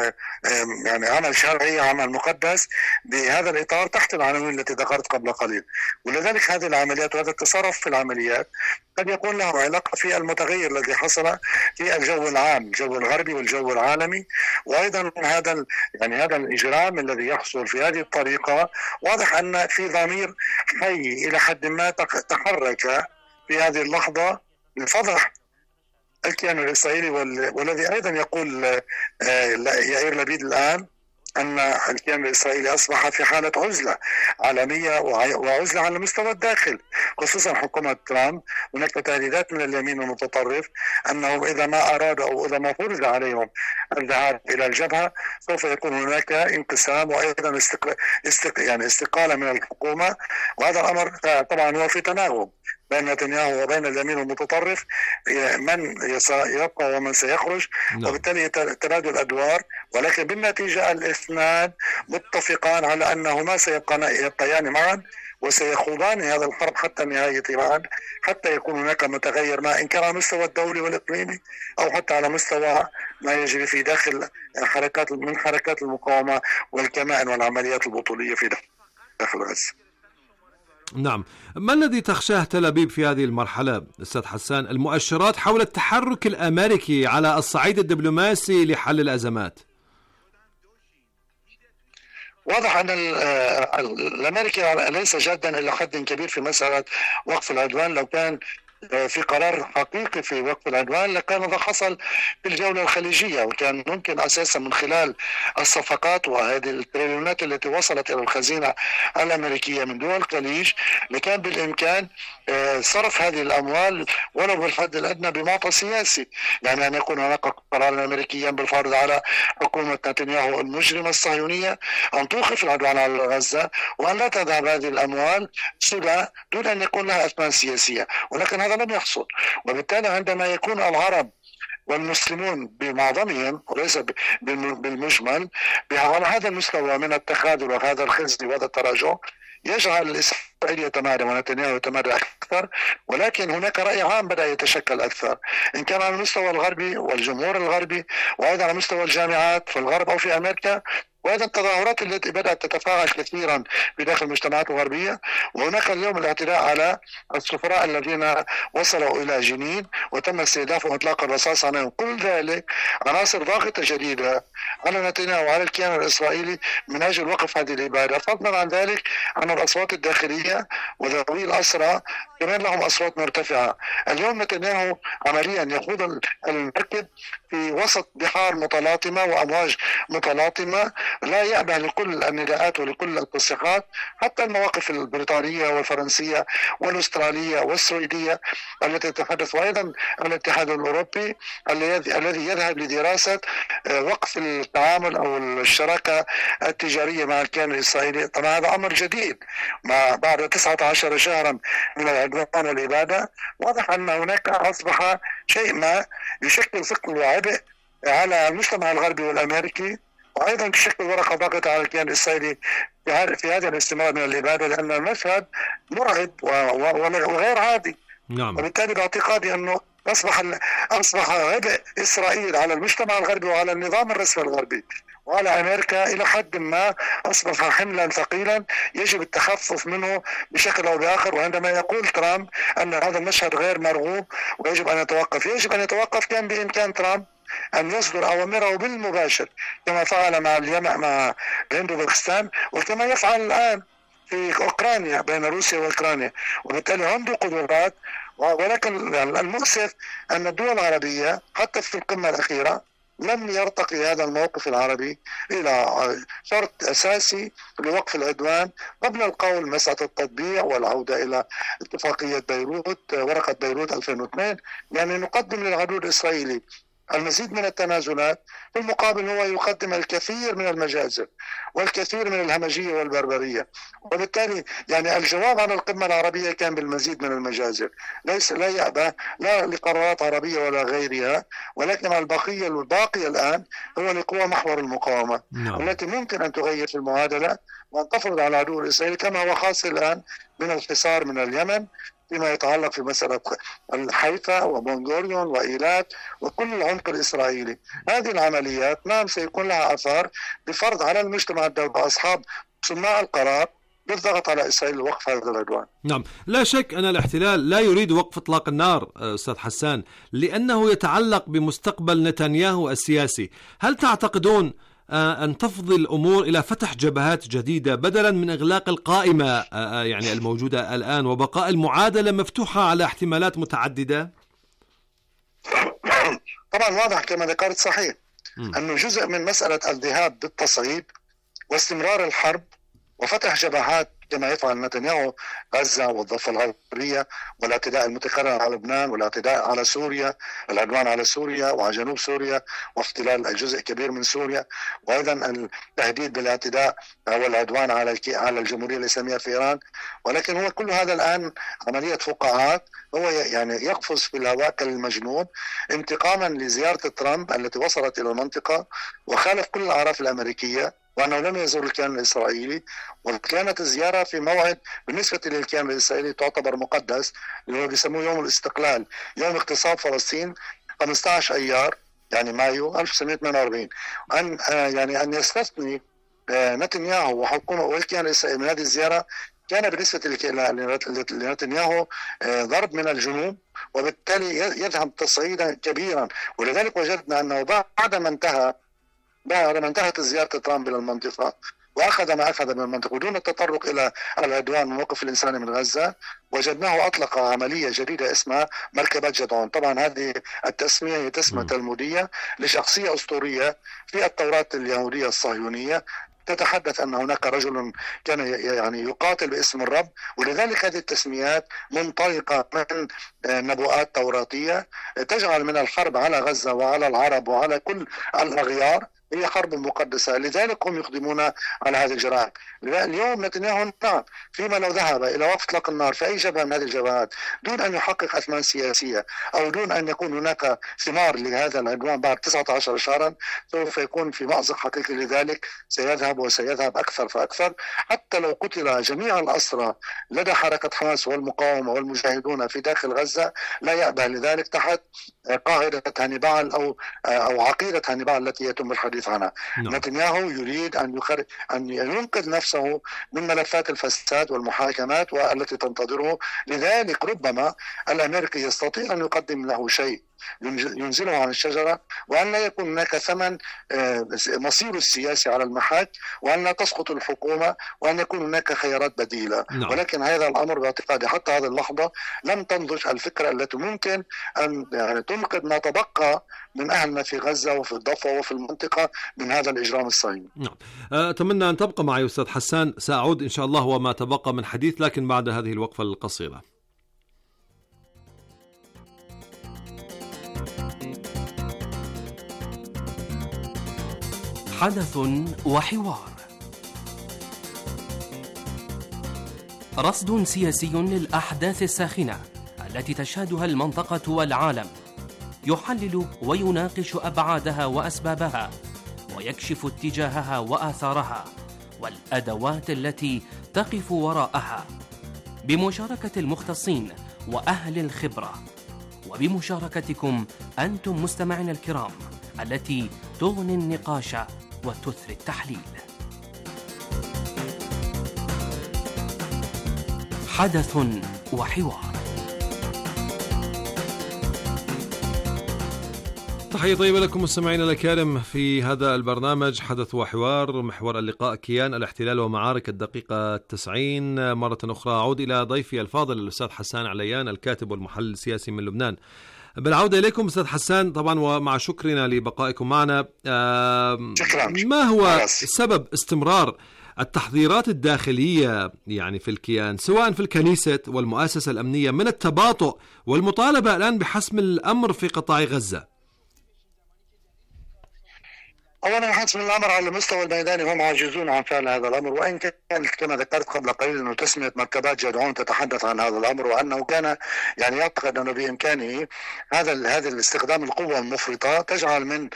يعني عمل شرعي، عمل مقدس بهذا الإطار تحت العناوين التي ذكرت قبل قليل. ولذلك هذه العمليات وهذا التصرف في العمليات قد يكون له علاقة في المتغير الذي حصل في الجو العام، الجو الغربي والجو العالمي. وأيضا هذا يعني هذا الإجرام الذي يحصل في هذه الطريقة واضح أن في ضمير حي إلى حد ما تحرك في هذه اللحظة لفضح الكيان الإسرائيلي، والذي أيضا يقول يائير لبيد الآن أن الكيان الإسرائيلي أصبح في حالة عزلة عالمية وعزلة على مستوى الداخل، خصوصا حكومة ترامب. هناك تهديدات من اليمين المتطرف أنهم إذا ما أرادوا أو إذا ما فرض عليهم الذهاب إلى الجبهة سوف يكون هناك انقسام وأيضا استق... استق... يعني استقالة من الحكومة. وهذا الأمر طبعا هو في تناغم بين نتنياهو وبين اليمين المتطرف، من يبقى ومن سيخرج، وبالتالي تبادل الأدوار. ولكن بالنتيجة الاثنان متفقان على أنهما سيبقيان معا وسيخوضان هذا الحرب حتى نهاية معا، حتى يكون هناك متغير ما إن كان على مستوى الدولي والإقليمي أو حتى على مستوى ما يجري في داخل حركات من حركات المقاومة والكمائن والعمليات البطولية في داخل غزة. نعم، ما الذي تخشاه تل أبيب في هذه المرحلة أستاذ حسان؟ المؤشرات حول التحرك الأمريكي على الصعيد الدبلوماسي لحل الأزمات. واضح أن الأمريكي ليس جادا إلى حد كبير في مسألة وقف العدوان. لو كان في قرار حقيقي في وقف العدوان لكان هذا حصل في الجولة الخليجية، وكان ممكن أساسا من خلال الصفقات وهذه التريليونات التي وصلت إلى الخزينة الأمريكية من دول الخليج لكان بالإمكان صرف هذه الأموال ولو بالحد الأدنى بمعطى سياسي، يعني أن يكون هناك قرارا أمريكيا بالفرض على حكومة نتنياهو المجرمة الصهيونية أن توقف العدوان على غزة وأن لا تذهب هذه الأموال سدى دون أن يكون لها أثمان سياسية. ولكن هذا لم يحصل، وبالتالي عندما يكون العرب والمسلمون بمعظمهم وليس بالمجمل على هذا المستوى من التخاذل وهذا الخزي وهذا التراجع يجعل الإسرائيل يتمادى ونتنياهو يتمادى أكثر. ولكن هناك رأي عام بدأ يتشكل أكثر إن كان على المستوى الغربي والجمهور الغربي وأيضا على مستوى الجامعات في الغرب أو في أمريكا، وهذا التظاهرات التي بدأت تتفاعل كثيرا في داخل المجتمعات الغربية. وهناك اليوم الاعتداء على السفراء الذين وصلوا إلى جنين وتم استهداف وإطلاق الرصاص عليهم. كل ذلك عناصر ضاغطة جديدة على نتنياهو وعلى الكيان الإسرائيلي من أجل وقف هذه الإبادة، فضلا عن ذلك عن الأصوات الداخلية وذوي الأسرى كمان لهم أصوات مرتفعة. اليوم نتنياهو عمليا يخوض المركب في وسط بحار متلاطمة وأمواج متلاطمة، لا يأبه لكل النداءات ولكل التصريحات، حتى المواقف البريطانية والفرنسية والأسترالية والسويدية التي تتحدث، وأيضا الاتحاد الأوروبي الذي يذهب لدراسة وقف التعامل أو الشراكة التجارية مع الكيان الإسرائيلي. طبعا هذا أمر جديد ما بعد تسعة عشر شهرا من العدوان والإبادة. واضح أن هناك أصبح شيء ما يشكل ثقل وعبء على المجتمع الغربي والأمريكي، وأيضا تشكل ورقة ضاغطة على الكيان الإسرائيلي في هذا الاستمرار من الإبادة، لأن المشهد مرعب وغير عادي. نعم. وبالتالي باعتقادي أنه أصبح أصبح عبء إسرائيل على المجتمع الغربي وعلى النظام الرسمي الغربي وعلى أمريكا إلى حد ما أصبح حملا ثقيلا يجب التخفف منه بشكل أو بآخر. وعندما يقول ترامب أن هذا المشهد غير مرغوب ويجب أن يتوقف، يجب أن يتوقف. كان بإمكان ترامب أن يصدر أوامره بالمباشر كما فعل مع اليمن مع الهند وباكستان، وكما يفعل الآن في أوكرانيا بين روسيا وأوكرانيا، وبالتالي عنده قدرات. ولكن المؤسف أن الدول العربية حتى في القمة الأخيرة لم يرتقي هذا الموقف العربي إلى شرط أساسي لوقف العدوان قبل القول مسألة التطبيع والعودة إلى اتفاقية بيروت، ورقة بيروت ألفين واثنين. يعني نقدم للعدو الإسرائيلي المزيد من التنازلات، في المقابل هو يقدم الكثير من المجازر والكثير من الهمجية والبربرية. وبالتالي يعني الجواب عن القمة العربية كان بالمزيد من المجازر، ليس لا يأبى لا لقرارات عربية ولا غيرها، ولكن البقية الباقي الآن هو لقوى محور المقاومة no. التي ممكن أن تغير في المعادلة وأن تفرض على العدو الإسرائيلي كما هو حاصل الآن من الحصار من اليمن فيما يتعلق في مسألة حيفا وبنغوريون وإيلات وكل العمق الإسرائيلي. هذه العمليات نعم سيكون لها أثار بفرض على المجتمع الدولي وأصحاب صناع القرار بالضغط على إسرائيل لوقف هذا العدوان. نعم، لا شك أن الاحتلال لا يريد وقف إطلاق النار أستاذ حسان، لأنه يتعلق بمستقبل نتنياهو السياسي. هل تعتقدون أن تفضي الأمور إلى فتح جبهات جديدة بدلا من إغلاق القائمة يعني الموجودة الآن وبقاء المعادلة مفتوحة على احتمالات متعددة؟ طبعا واضح كما ذكرت صحيح أنه جزء من مسألة الذهاب بالتصعيد واستمرار الحرب وفتح جبهات كما يفعل نتنياهو غزة والضفة الغربية والاعتداء المتكرر على لبنان والاعتداء على سوريا، العدوان على سوريا وعلى جنوب سوريا واحتلال الجزء كبير من سوريا، وأيضا التهديد بالاعتداء والعدوان على على الجمهورية الإسلامية في إيران. ولكن هو كل هذا الآن عملية فقاعات، هو يعني يقفز في الهواء كالمجنون انتقاما لزيارة ترامب التي وصلت إلى المنطقة وخالف كل الأعراف الأمريكية وأنه لم يزور الكيان الإسرائيلي، وكانت الزيارة في موعد بالنسبة للكيان الإسرائيلي تعتبر مقدس اللي هو بيسموه يوم الاستقلال، يوم اغتصاب فلسطين خمسة عشر أيار يعني مايو ألف وتسعمائة وثمانية وأربعين. أن يعني أن يستثني نتنياهو وحكومة والكيان الإسرائيلي من هذه الزيارة كان بالنسبة لنتنياهو ضرب من الجنوب، وبالتالي يذهب تصعيدا كبيرا. ولذلك وجدنا أنه بعد ما انتهى بعد ما انتهت زيارة ترامب إلى المنطقة وأخذ ما أخذ من المنطقة ودون التطرق إلى العدوان والموقف الإنساني من غزة، وجدناه أطلق عملية جديدة اسمها مركبة جدعون. طبعا هذه التسمية هي تسمية تلمودية لشخصية أسطورية في التوراة اليهودية الصهيونية تتحدث أن هناك رجل كان يعني يقاتل باسم الرب، ولذلك هذه التسميات منطلقة من نبوءات توراتية تجعل من الحرب على غزة وعلى العرب وعلى كل الأغيار هي حرب مقدسة. لذلك هم يقدمون على هذه الجرائم. اليوم نتنياهو نعم فيما لو ذهب إلى وقف إطلاق النار في أي جبهة من هذه الجبهات دون أن يحقق أثمان سياسية أو دون أن يكون هناك ثمار لهذا العدوان بعد تسعة عشر شهرا، سوف يكون في مأزق حقيقي. لذلك سيذهب وسيذهب أكثر فأكثر، حتى لو قتل جميع الأسرى لدى حركة حماس والمقاومة والمجاهدون في داخل غزة لا يأبى لذلك تحت قاعدة هانيبال أو أو عقيدة هانيبال التي يتم الحديث عنها. no. نتنياهو يريد أن يخرج أن ينقذ نفسه من ملفات الفساد والمحاكمات والتي تنتظره. لذلك ربما الأمريكي يستطيع أن يقدم له شيء ينزله عن الشجرة، وأن لا يكون هناك ثمن مصيره السياسي على المحك، وأن لا تسقط الحكومة، وأن يكون هناك خيارات بديلة. نعم. ولكن هذا الأمر باعتقادي حتى هذه اللحظة لم تنضج الفكرة التي ممكن أن يعني تنقذ ما تبقى من أهلنا في غزة وفي الضفة وفي المنطقة من هذا الإجرام الصهيوني. نعم. أتمنى أن تبقى معي أستاذ حسان، سأعود إن شاء الله وما تبقى من حديث، لكن بعد هذه الوقفة القصيرة. حدث وحوار، رصد سياسي للأحداث الساخنة التي تشهدها المنطقة والعالم، يحلل ويناقش أبعادها وأسبابها، ويكشف اتجاهها وآثارها والأدوات التي تقف وراءها، بمشاركة المختصين وأهل الخبرة، وبمشاركتكم أنتم مستمعين الكرام التي تغني النقاش وتثري التحليل. حدث وحوار. تحية طيبة لكم مستمعينا الكرام في هذا البرنامج حدث وحوار، محور اللقاء كيان الاحتلال ومعارك الدقيقة التسعين. مرة أخرى أعود إلى ضيفي الفاضل الأستاذ حسان عليان، الكاتب والمحلل السياسي من لبنان. بالعودة إليكم أستاذ حسان، طبعا ومع شكرنا لبقائكم معنا. ما هو سبب استمرار التحضيرات الداخلية يعني في الكيان، سواء في الكنيسة والمؤسسة الأمنية، من التباطؤ والمطالبة الآن بحسم الأمر في قطاع غزة؟ أولا حسم الأمر على المستوى الميداني هم عاجزون عن فعل هذا الأمر، وإن كان كما ذكرت قبل قليل أنه تسمية مركبات جدعون تتحدث عن هذا الأمر، وأنه كان يعني يعتقد أنه بإمكانه هذا هذا الاستخدام القوة المفرطة تجعل من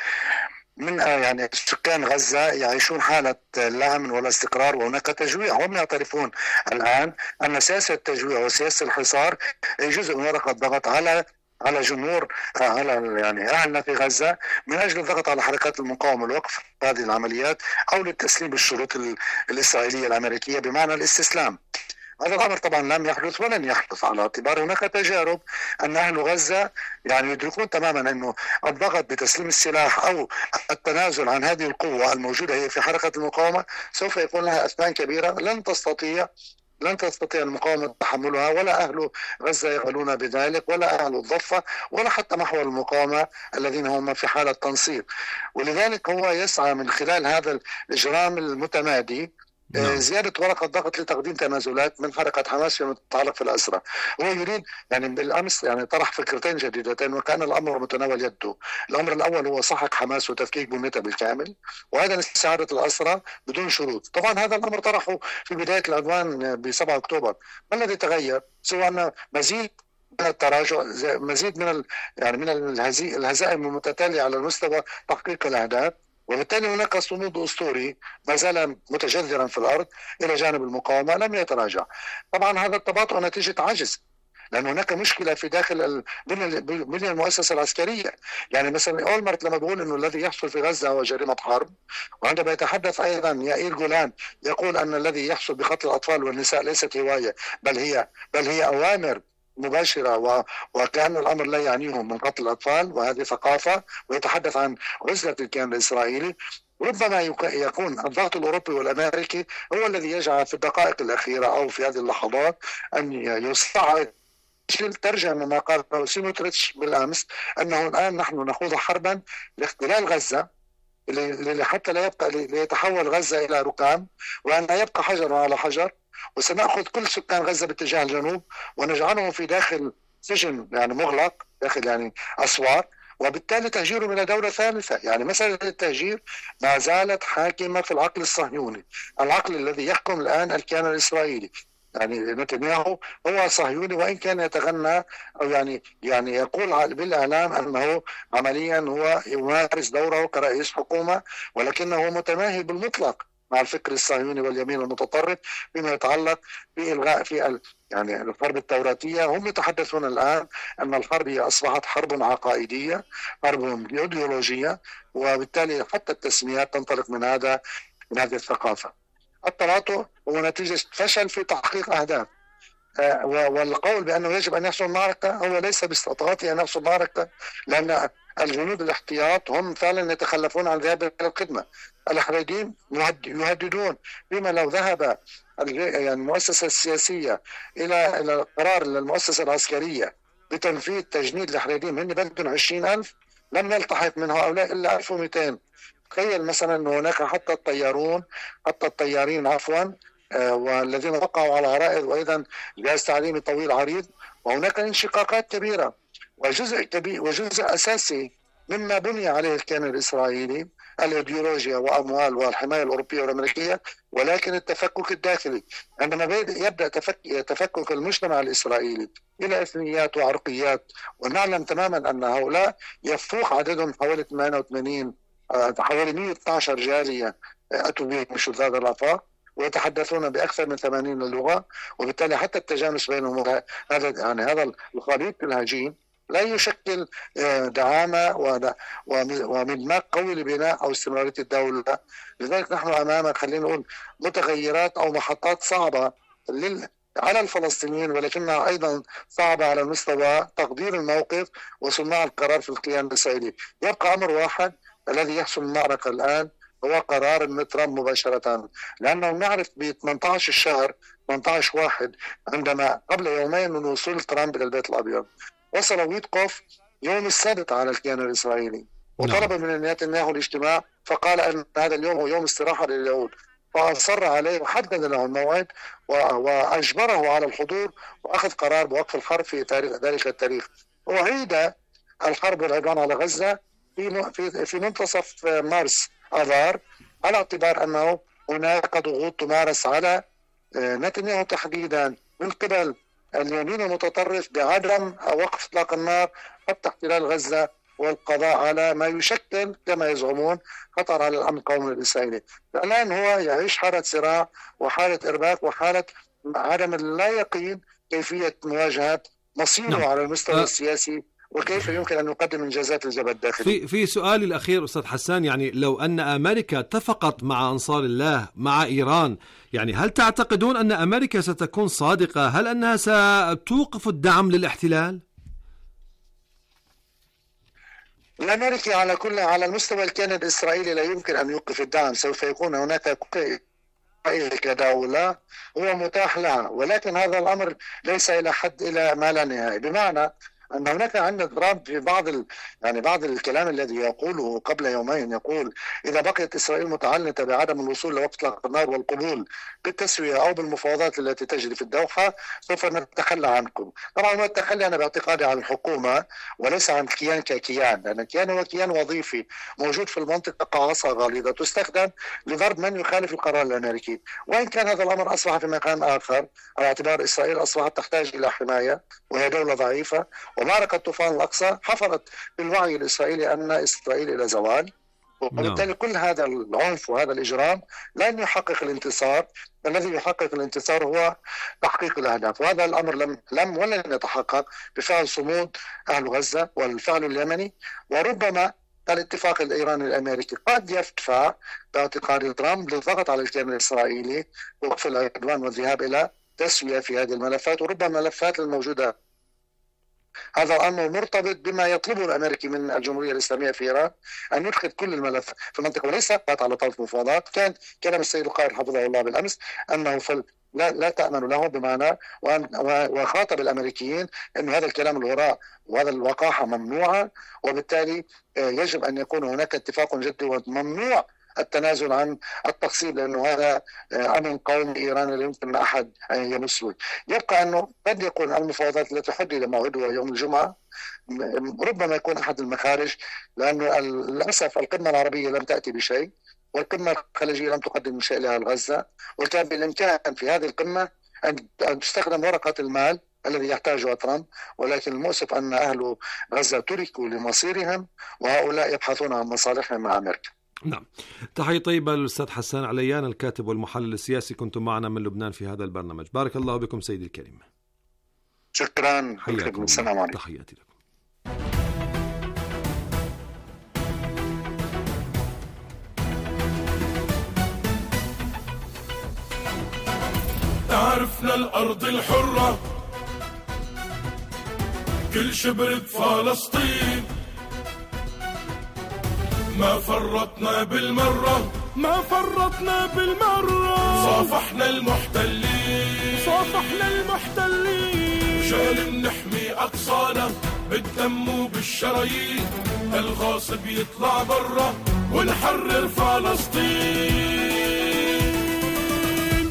من يعني سكان غزة يعيشون حالة لا أمن ولا استقرار وهناك تجويع. هم يعترفون الآن أن سياسة التجويع وسياسة الحصار جزء من ورقة ضغط على على جمهور على يعني أهلنا في غزة من أجل الضغط على حركات المقاومة لوقف هذه العمليات أو للتسليم بالشروط الإسرائيلية الأمريكية بمعنى الاستسلام. هذا الأمر طبعا لم يحدث ولن يحدث، على اعتبار هناك تجارب أن أهل غزة يعني يدركون تماما أنه الضغط بتسليم السلاح أو التنازل عن هذه القوة الموجودة هي في حركة المقاومة سوف يكون لها أثمان كبيرة لن تستطيع لن تستطيع المقاومة تحملها، ولا أهل غزة يقبلون بذلك، ولا أهل الضفة، ولا حتى محور المقاومة الذين هم في حالة تنصير. ولذلك هو يسعى من خلال هذا الإجرام المتمادي زيادة ورقة ضغط لتقديم تنازلات من حركة حماس فيما يتعلق في الأسرى. هو يريد يعني بالأمس يعني طرح فكرتين جديدتين وكان الأمر متناول يده. الأمر الأول هو سحق حماس وتفكيك بنيتها بالكامل، وهذا استعادة الأسرى بدون شروط. طبعا هذا الأمر طرحه في بداية العدوان بسبعة أكتوبر. ما الذي تغير؟ سوى أن مزيد من التراجع، مزيد من ال يعني من الهزائم المتتالية على مستوى تحقيق الأهداف، وبالتالي هناك صمود أسطوري ما زال متجذرا في الأرض إلى جانب المقاومة لم يتراجع. طبعا هذا التباطؤ نتيجة عجز، لأن هناك مشكلة في داخل البنية المؤسسة العسكرية. يعني مثلا أولمرت لما بيقول أنه الذي يحصل في غزة هو جريمة حرب، وعندما يتحدث أيضا يائير جولان يقول أن الذي يحصل بقتل الأطفال والنساء ليست هواية بل هي بل هي أوامر مباشرة، و... وكان الأمر لا يعنيهم من قتل الأطفال، وهذه ثقافة، ويتحدث عن عزلة الكيان الإسرائيلي. ربما يكون الضغط الأوروبي والأمريكي هو الذي يجعل في الدقائق الأخيرة أو في هذه اللحظات أن يصعد ترجمة ما قاله سيموتريتش بالأمس أنه الآن نحن نخوض حربا لاحتلال غزة حتى لا يبقى ليتحول غزة إلى ركام، وأن يبقى حجر على حجر، وسنأخذ كل سكان غزة باتجاه الجنوب ونجعلهم في داخل سجن يعني مغلق داخل يعني أسوار، وبالتالي تهجيرهم إلى دولة ثالثة. يعني مسألة التهجير ما زالت حاكمة في العقل الصهيوني، العقل الذي يحكم الآن الكيان الإسرائيلي. يعني نتنياهو هو صهيوني وإن كان يتغنى أو يعني يعني يقول بالإعلام أنه عمليا هو يمارس دوره كرئيس حكومة، ولكنه متماهي بالمطلق مع الفكر الصهيوني واليمين المتطرف فيما يتعلق بإلغاء في يعني الحرب التوراتية. هم يتحدثون الآن أن الحرب هي أصبحت حرب عقائدية، حرب إيديولوجية، وبالتالي حتى التسميات تنطلق من هذا من هذه الثقافة. التباطؤ هو نتيجة فشل في تحقيق أهداف. والقول بأنه يجب أن يحصل معركة هو ليس باستطاعته أن يحصل معركة، لأن الجنود الاحتياط هم فعلا يتخلفون عن الذهاب إلى الخدمة. الحريدين يهددون بما لو ذهب يعني المؤسسة السياسية إلى إلى قرار المؤسسة العسكرية بتنفيذ تجنيد الحريدين، هن بدهم عشرين ألف، لم يلتحق من هؤلاء إلا ألف ومئتين. تخيل مثلا أنه هناك حتى الطيارون حتى الطيارين عفوا آه والذين وقعوا على عرائض، وأيضا جهاز تعليمي طويل عريض، وهناك انشقاقات كبيرة. وجزء كبير وجزء أساسي مما بني عليه الكيان الإسرائيلي الإيديولوجيا وأموال والحماية الأوروبية والأمريكية، ولكن التفكك الداخلي. عندما يبدأ تفك... تفكك المجتمع الإسرائيلي إلى إثنيات وعرقيات، ونعلم تماما أن هؤلاء يفوق عددهم حوالي ثمانية وثمانين حوالي مئة واثني عشر جالية أتوا بهم من شذاذ الآفاق، ويتحدثون بأكثر من ثمانين لغة، وبالتالي حتى التجانس بينهم هذا يعني هذا الخليط الهجين لا يشكل دعامة ومدماج قوي لبناء أو استمرارية الدولة. لذلك نحن أمام خلينا نقول متغيرات أو محطات صعبة لل على الفلسطينيين، ولكنها أيضا صعبة على مستوى تقدير الموقف وصناع القرار في الكيان الإسرائيلي. يبقى أمر واحد الذي يحصل المعركة الآن هو قرار من ترامب مباشرة، لأنه نعرف ب ثمانية عشر الشهر ثمانية عشر واحد عندما قبل يومين من وصول ترامب إلى البيت الأبيض وصل ويتكوف يوم السبت على الكيان الإسرائيلي وطلب من نتنياهو الاجتماع، فقال أن هذا اليوم هو يوم استراحة لليهود، فأصر عليه وحدد له الموعد وأجبره على الحضور وأخذ قرار بوقف الحرب في تاريخ ذلك التاريخ. وعيد الحرب والعدوان على غزة في في في منتصف مارس آذار، على اعتبار أنه هناك ضغوط تمارس على نتنياهو تحديدا من قبل اليمين المتطرف بعدم وقف اطلاق النار حتى احتلال غزة والقضاء على ما يشكل كما يزعمون خطر على الامن القومي الاسرائيلي. الان هو يعيش حالة صراع وحالة ارباك وحالة عدم اللا يقين كيفية مواجهة مصيره نعم. على المستوى أه. السياسي، وكيف يمكن أن يقدم إنجازات الجبهة الداخلي. في في سؤالي الأخير أستاذ حسان، يعني لو أن أمريكا اتفقت مع أنصار الله مع إيران، يعني هل تعتقدون أن أمريكا ستكون صادقة؟ هل أنها ستوقف الدعم للاحتلال؟ الأمريكي على كل على المستوى الكيان الإسرائيلي لا يمكن أن يوقف الدعم، سوف يكون هناك كدولة هو متاح لها، ولكن هذا الأمر ليس إلى حد إلى ما لا نهاية، بمعنى أن هناك عند ترامب في بعض ال... يعني بعض الكلام الذي يقوله قبل يومين، يقول إذا بقيت إسرائيل متعنتة بعدم الوصول لوقف اطلاق النار والقبول بالتسوية أو بالمفاوضات التي تجري في الدوحة سوف نتخلى عنكم. طبعا ما التخلي أنا باعتقادي عن الحكومة وليس عن الكيان ككيان، لأن الكيان هو كيان وظيفي موجود في المنطقة كعصا غليظة تستخدم لضرب من يخالف القرار الأمريكي، وإن كان هذا الأمر أصبح في مكان آخر على اعتبار إسرائيل أصبحت تحتاج إلى حماية وهي دولة ضعيفة، ومعركة طوفان الأقصى حفرت بالوعي الإسرائيلي أن إسرائيل إلى زوال، وبالتالي كل هذا العنف وهذا الإجرام لن يحقق الانتصار. الذي يحقق الانتصار هو تحقيق الأهداف، وهذا الأمر لم لم ولن يتحقق بفعل صمود أهل غزة والفعل اليمني، وربما الاتفاق الإيراني الأمريكي قد يدفع باعتقاد ترامب للضغط على الكيان الإسرائيلي وقف العدوان والذهاب إلى تسوية في هذه الملفات، وربما الملفات الموجودة. هذا الأمر مرتبط بما يطلبه الأمريكي من الجمهورية الإسلامية في إيران أن يدخل كل الملف في المنطقة وليس فقط على طاولة المفاوضات. كان كلام السيد القائد حفظه الله بالأمس أنه فل لا, لا تأمن له، بمعنى وخاطب الأمريكيين أن هذا الكلام الهراء وهذا الوقاحة ممنوعة، وبالتالي يجب أن يكون هناك اتفاق جدي وممنوع التنازل عن التقسيم، لأنه هذا أمن قومي إيراني لا يمكن أحد أن يمسه. يبقى أنه قد يكون المفاوضات التي حدد موعدها يوم الجمعة ربما يكون أحد المخارج، لأنه للأسف القمة العربية لم تأتي بشيء والقمة الخليجية لم تقدم شيء لها لغزة، وكان بالإمكان في هذه القمة أن تستخدم ورقة المال الذي يحتاجه ترامب، ولكن المؤسف أن أهل غزة تركوا لمصيرهم وهؤلاء يبحثون عن مصالحهم مع أمريكا. نعم. تحية طيبة للأستاذ حسان عليان الكاتب والمحلل السياسي، كنتم معنا من لبنان في هذا البرنامج. بارك الله بكم سيدي الكريم. شكرا. حياكم. السلام عليكم. تحياتي لكم. تعال عرفنا الأرض الحرة كل شبر بفلسطين، ما فرطنا بالمرة ما فرطنا بالمرة، صافحنا المحتلين صافحنا المحتلين، وشال نحمي أقصانا بالدم وبالشرايين، الغاصب يطلع برا ونحرر فلسطين.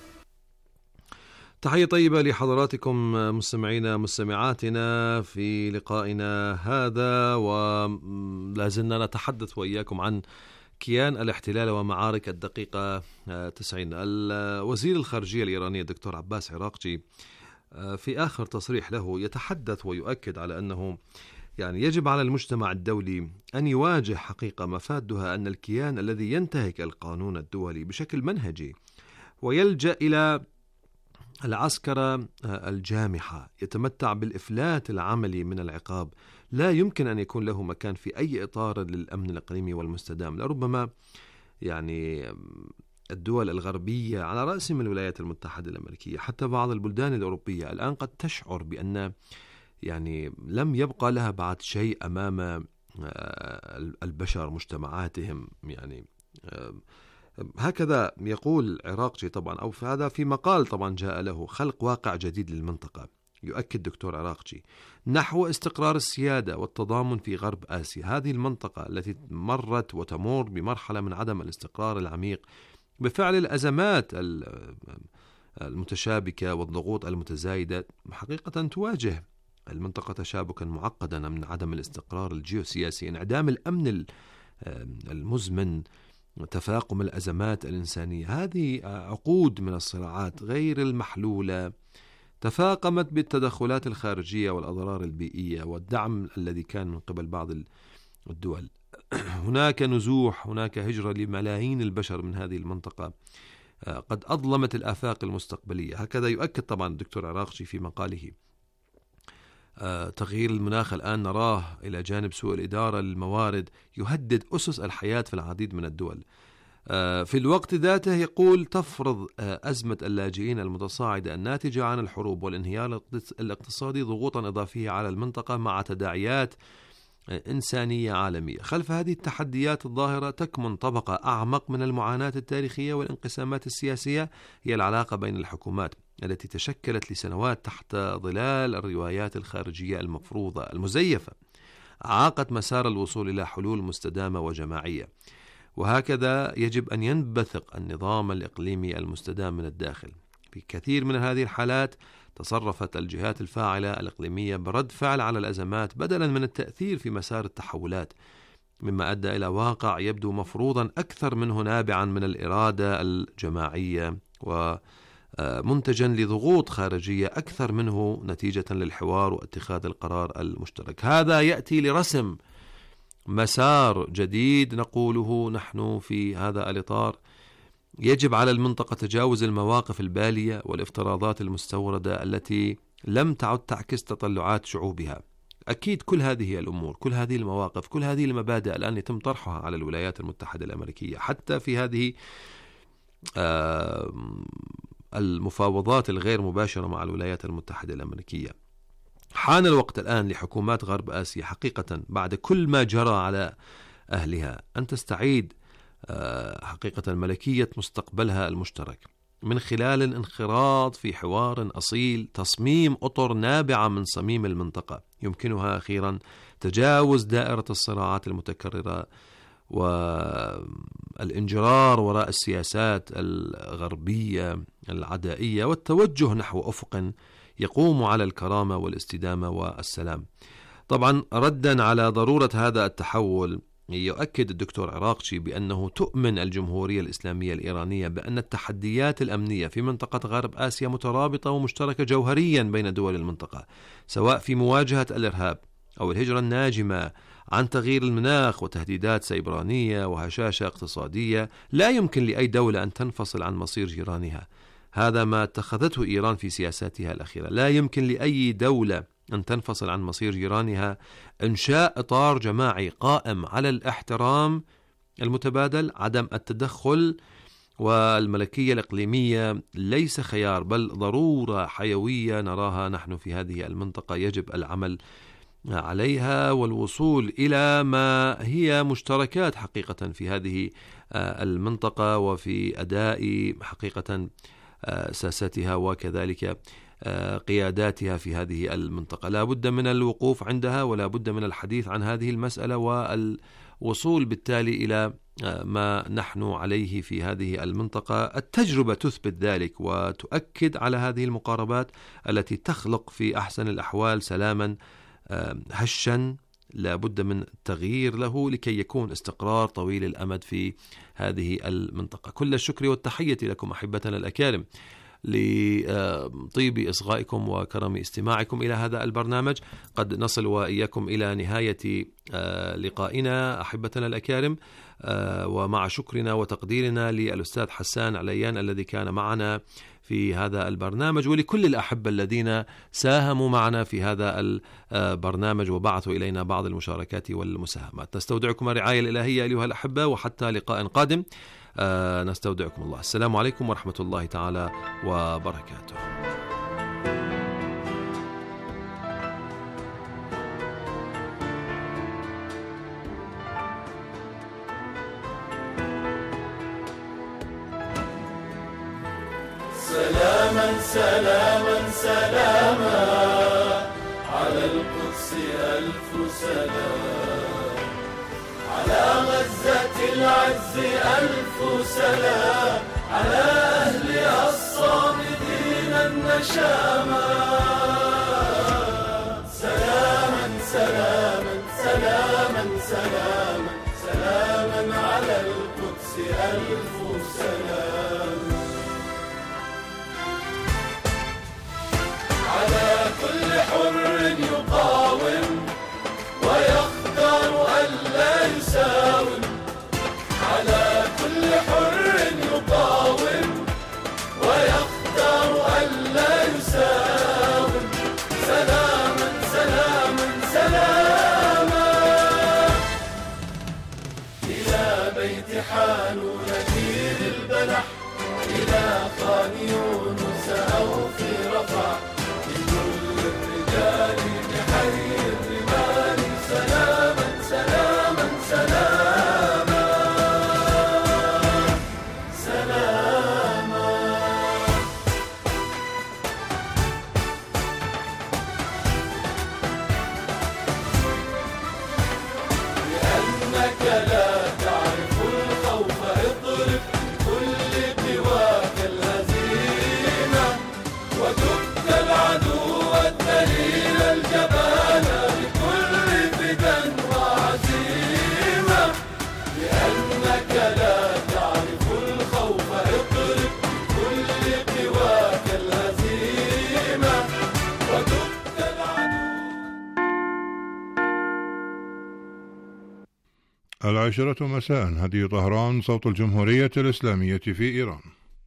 تحية طيبة لحضراتكم مستمعينا مستمعاتنا في لقائنا هذا، ولا زلنا نتحدث وإياكم عن كيان الاحتلال ومعارك الدقيقة تسعين. الوزير الخارجية الإيراني الدكتور عباس عراقجي في آخر تصريح له يتحدث ويؤكد على أنه يعني يجب على المجتمع الدولي أن يواجه حقيقة مفادها أن الكيان الذي ينتهك القانون الدولي بشكل منهجي ويلجأ إلى العسكرة الجامحة يتمتع بالإفلات العملي من العقاب لا يمكن أن يكون له مكان في أي إطار للأمن الإقليمي والمستدام. لربما يعني الدول الغربية على رأسهم الولايات المتحدة الأمريكية حتى بعض البلدان الأوروبية الآن قد تشعر بأن يعني لم يبقى لها بعد شيء أمام البشر مجتمعاتهم. يعني هكذا يقول عراقجي طبعا، أو هذا في مقال طبعا جاء له، خلق واقع جديد للمنطقة. يؤكد دكتور عراقجي نحو استقرار السيادة والتضامن في غرب آسيا، هذه المنطقة التي مرت وتمر بمرحلة من عدم الاستقرار العميق بفعل الأزمات المتشابكة والضغوط المتزايدة، حقيقة تواجه المنطقة تشابكا معقدا من عدم الاستقرار الجيوسياسي، انعدام الأمن المزمن، تفاقم الأزمات الإنسانية. هذه عقود من الصراعات غير المحلولة تفاقمت بالتدخلات الخارجية والأضرار البيئية والدعم الذي كان من قبل بعض الدول. هناك نزوح، هناك هجرة لملايين البشر من هذه المنطقة قد أظلمت الآفاق المستقبلية. هكذا يؤكد طبعا الدكتور عراقجي في مقاله. تغيير المناخ الآن نراه إلى جانب سوء الإدارة للموارد يهدد أسس الحياة في العديد من الدول. في الوقت ذاته يقول تفرض أزمة اللاجئين المتصاعدة الناتجة عن الحروب والانهيار الاقتصادي ضغوطا إضافية على المنطقة مع تداعيات إنسانية عالمية. خلف هذه التحديات الظاهرة تكمن طبقة أعمق من المعاناة التاريخية والانقسامات السياسية، هي العلاقة بين الحكومات التي تشكلت لسنوات تحت ظلال الروايات الخارجية المفروضة المزيفة، عاقت مسار الوصول إلى حلول مستدامة وجماعية. وهكذا يجب أن ينبثق النظام الإقليمي المستدام من الداخل. في كثير من هذه الحالات تصرفت الجهات الفاعلة الإقليمية برد فعل على الأزمات بدلا من التأثير في مسار التحولات، مما أدى إلى واقع يبدو مفروضا أكثر منه نابعا من الإرادة الجماعية ومنتجا لضغوط خارجية أكثر منه نتيجة للحوار واتخاذ القرار المشترك. هذا يأتي لرسم مسار جديد نقوله نحن في هذا الإطار. يجب على المنطقة تجاوز المواقف البالية والافتراضات المستوردة التي لم تعد تعكس تطلعات شعوبها. أكيد كل هذه الأمور، كل هذه المواقف، كل هذه المبادئ الآن يتم طرحها على الولايات المتحدة الأمريكية حتى في هذه المفاوضات الغير مباشرة مع الولايات المتحدة الأمريكية. حان الوقت الآن لحكومات غرب آسيا حقيقة بعد كل ما جرى على أهلها أن تستعيد حقيقة ملكية مستقبلها المشترك من خلال الانخراط في حوار أصيل، تصميم أطر نابعة من صميم المنطقة يمكنها أخيرا تجاوز دائرة الصراعات المتكررة والانجرار وراء السياسات الغربية العدائية والتوجه نحو أفق يقوم على الكرامة والاستدامة والسلام. طبعا ردا على ضرورة هذا التحول، يؤكد الدكتور عراقجي بأنه تؤمن الجمهورية الإسلامية الإيرانية بأن التحديات الأمنية في منطقة غرب آسيا مترابطة ومشتركة جوهريا بين دول المنطقة، سواء في مواجهة الإرهاب أو الهجرة الناجمة عن تغيير المناخ وتهديدات سيبرانية وهشاشة اقتصادية. لا يمكن لأي دولة أن تنفصل عن مصير جيرانها، هذا ما اتخذته إيران في سياساتها الأخيرة. لا يمكن لأي دولة أن تنفصل عن مصير جيرانها. إنشاء إطار جماعي قائم على الاحترام المتبادل، عدم التدخل والملكية الإقليمية ليس خيار بل ضرورة حيوية نراها نحن في هذه المنطقة، يجب العمل عليها والوصول إلى ما هي مشتركات حقيقة في هذه المنطقة وفي أداء حقيقة ساستها وكذلك قياداتها في هذه المنطقة. لا بد من الوقوف عندها ولا بد من الحديث عن هذه المسألة والوصول بالتالي إلى ما نحن عليه في هذه المنطقة. التجربة تثبت ذلك وتؤكد على هذه المقاربات التي تخلق في أحسن الأحوال سلاما هشا لا بد من تغيير له لكي يكون استقرار طويل الأمد في هذه المنطقة. كل الشكر والتحية لكم أحبتنا الأكارم لطيب إصغائكم وكرم استماعكم إلى هذا البرنامج. قد نصل وإياكم إلى نهاية لقائنا أحبتنا الأكارم، ومع شكرنا وتقديرنا للأستاذ حسان عليان الذي كان معنا في هذا البرنامج، ولكل الأحبة الذين ساهموا معنا في هذا البرنامج وبعثوا إلينا بعض المشاركات والمساهمات. نستودعكم الرعاية الإلهية أيها الأحبة، وحتى لقاء قادم نستودعكم الله. السلام عليكم ورحمة الله تعالى وبركاته. سلاما سلاما سلاما على القدس ألف سلام، على غزة العز ألف سلام، على أهلها الصامدين النشاما. سلاما سلاما سلاما سلاما سلاما على القدس ألف سلام، على كل حر يقاوم ويختار ألا يساوم، على كل حر يقاوم ويختار ألا يساوم. سلاما سلاما سلاما إلى بيت حانون نذير البلح، إلى خان يونس أو في رفح، لكل الرجال بحي الرمال. سلاما سلاما سلاما سلاما. لأنك لا تعرف الخوف اضرب كل قواك الهزيمة، ودك العدو الدليل الجبان بكل فدا وعزيمة. لأنك لا تعرف الخوف اضرب كل قواك الهزيمة، ودك العدو. العاشرة مساء، هذه طهران صوت الجمهورية الإسلامية في إيران.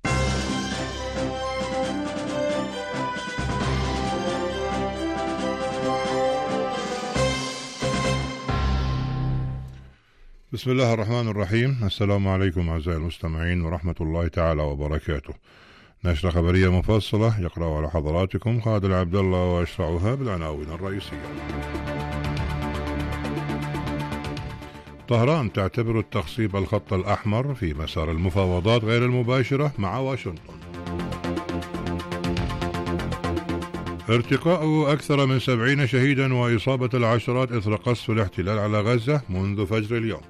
بسم الله الرحمن الرحيم. السلام عليكم أعزائي المستمعين ورحمة الله تعالى وبركاته. نشرة خبرية مفصلة يقرأ على حضراتكم خالد العبد الله وأشرعها بالعناوين الرئيسية. طهران تعتبر التخصيب الخط الأحمر في مسار المفاوضات غير المباشرة مع واشنطن. ارتقاء أكثر من سبعين شهيدا وإصابة العشرات إثر قصف الاحتلال على غزة منذ فجر اليوم.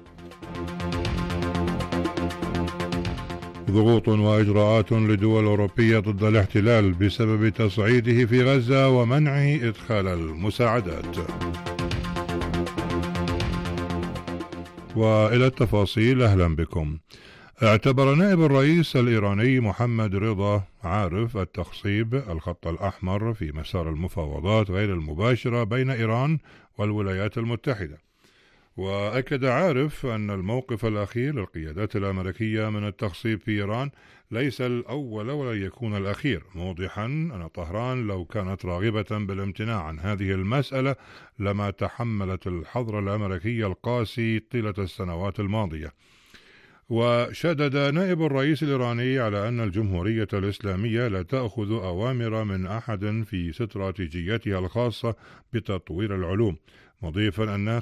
ضغوط وإجراءات لدول أوروبية ضد الاحتلال بسبب تصعيده في غزة ومنعه إدخال المساعدات. وإلى التفاصيل، أهلا بكم. اعتبر نائب الرئيس الإيراني محمد رضا عارف التخصيب الخط الأحمر في مسار المفاوضات غير المباشرة بين إيران والولايات المتحدة. وأكد عارف أن الموقف الأخير للقيادات الأمريكية من التخصيب في إيران ليس الأول ولا يكون الأخير، موضحا أن طهران لو كانت راغبة بالامتناع عن هذه المسألة لما تحملت الحظر الأمريكي القاسي طيلة السنوات الماضية. وشدد نائب الرئيس الإيراني على أن الجمهورية الإسلامية لا تأخذ أوامر من أحد في استراتيجيتها الخاصة بتطوير العلوم، مضيفا أنها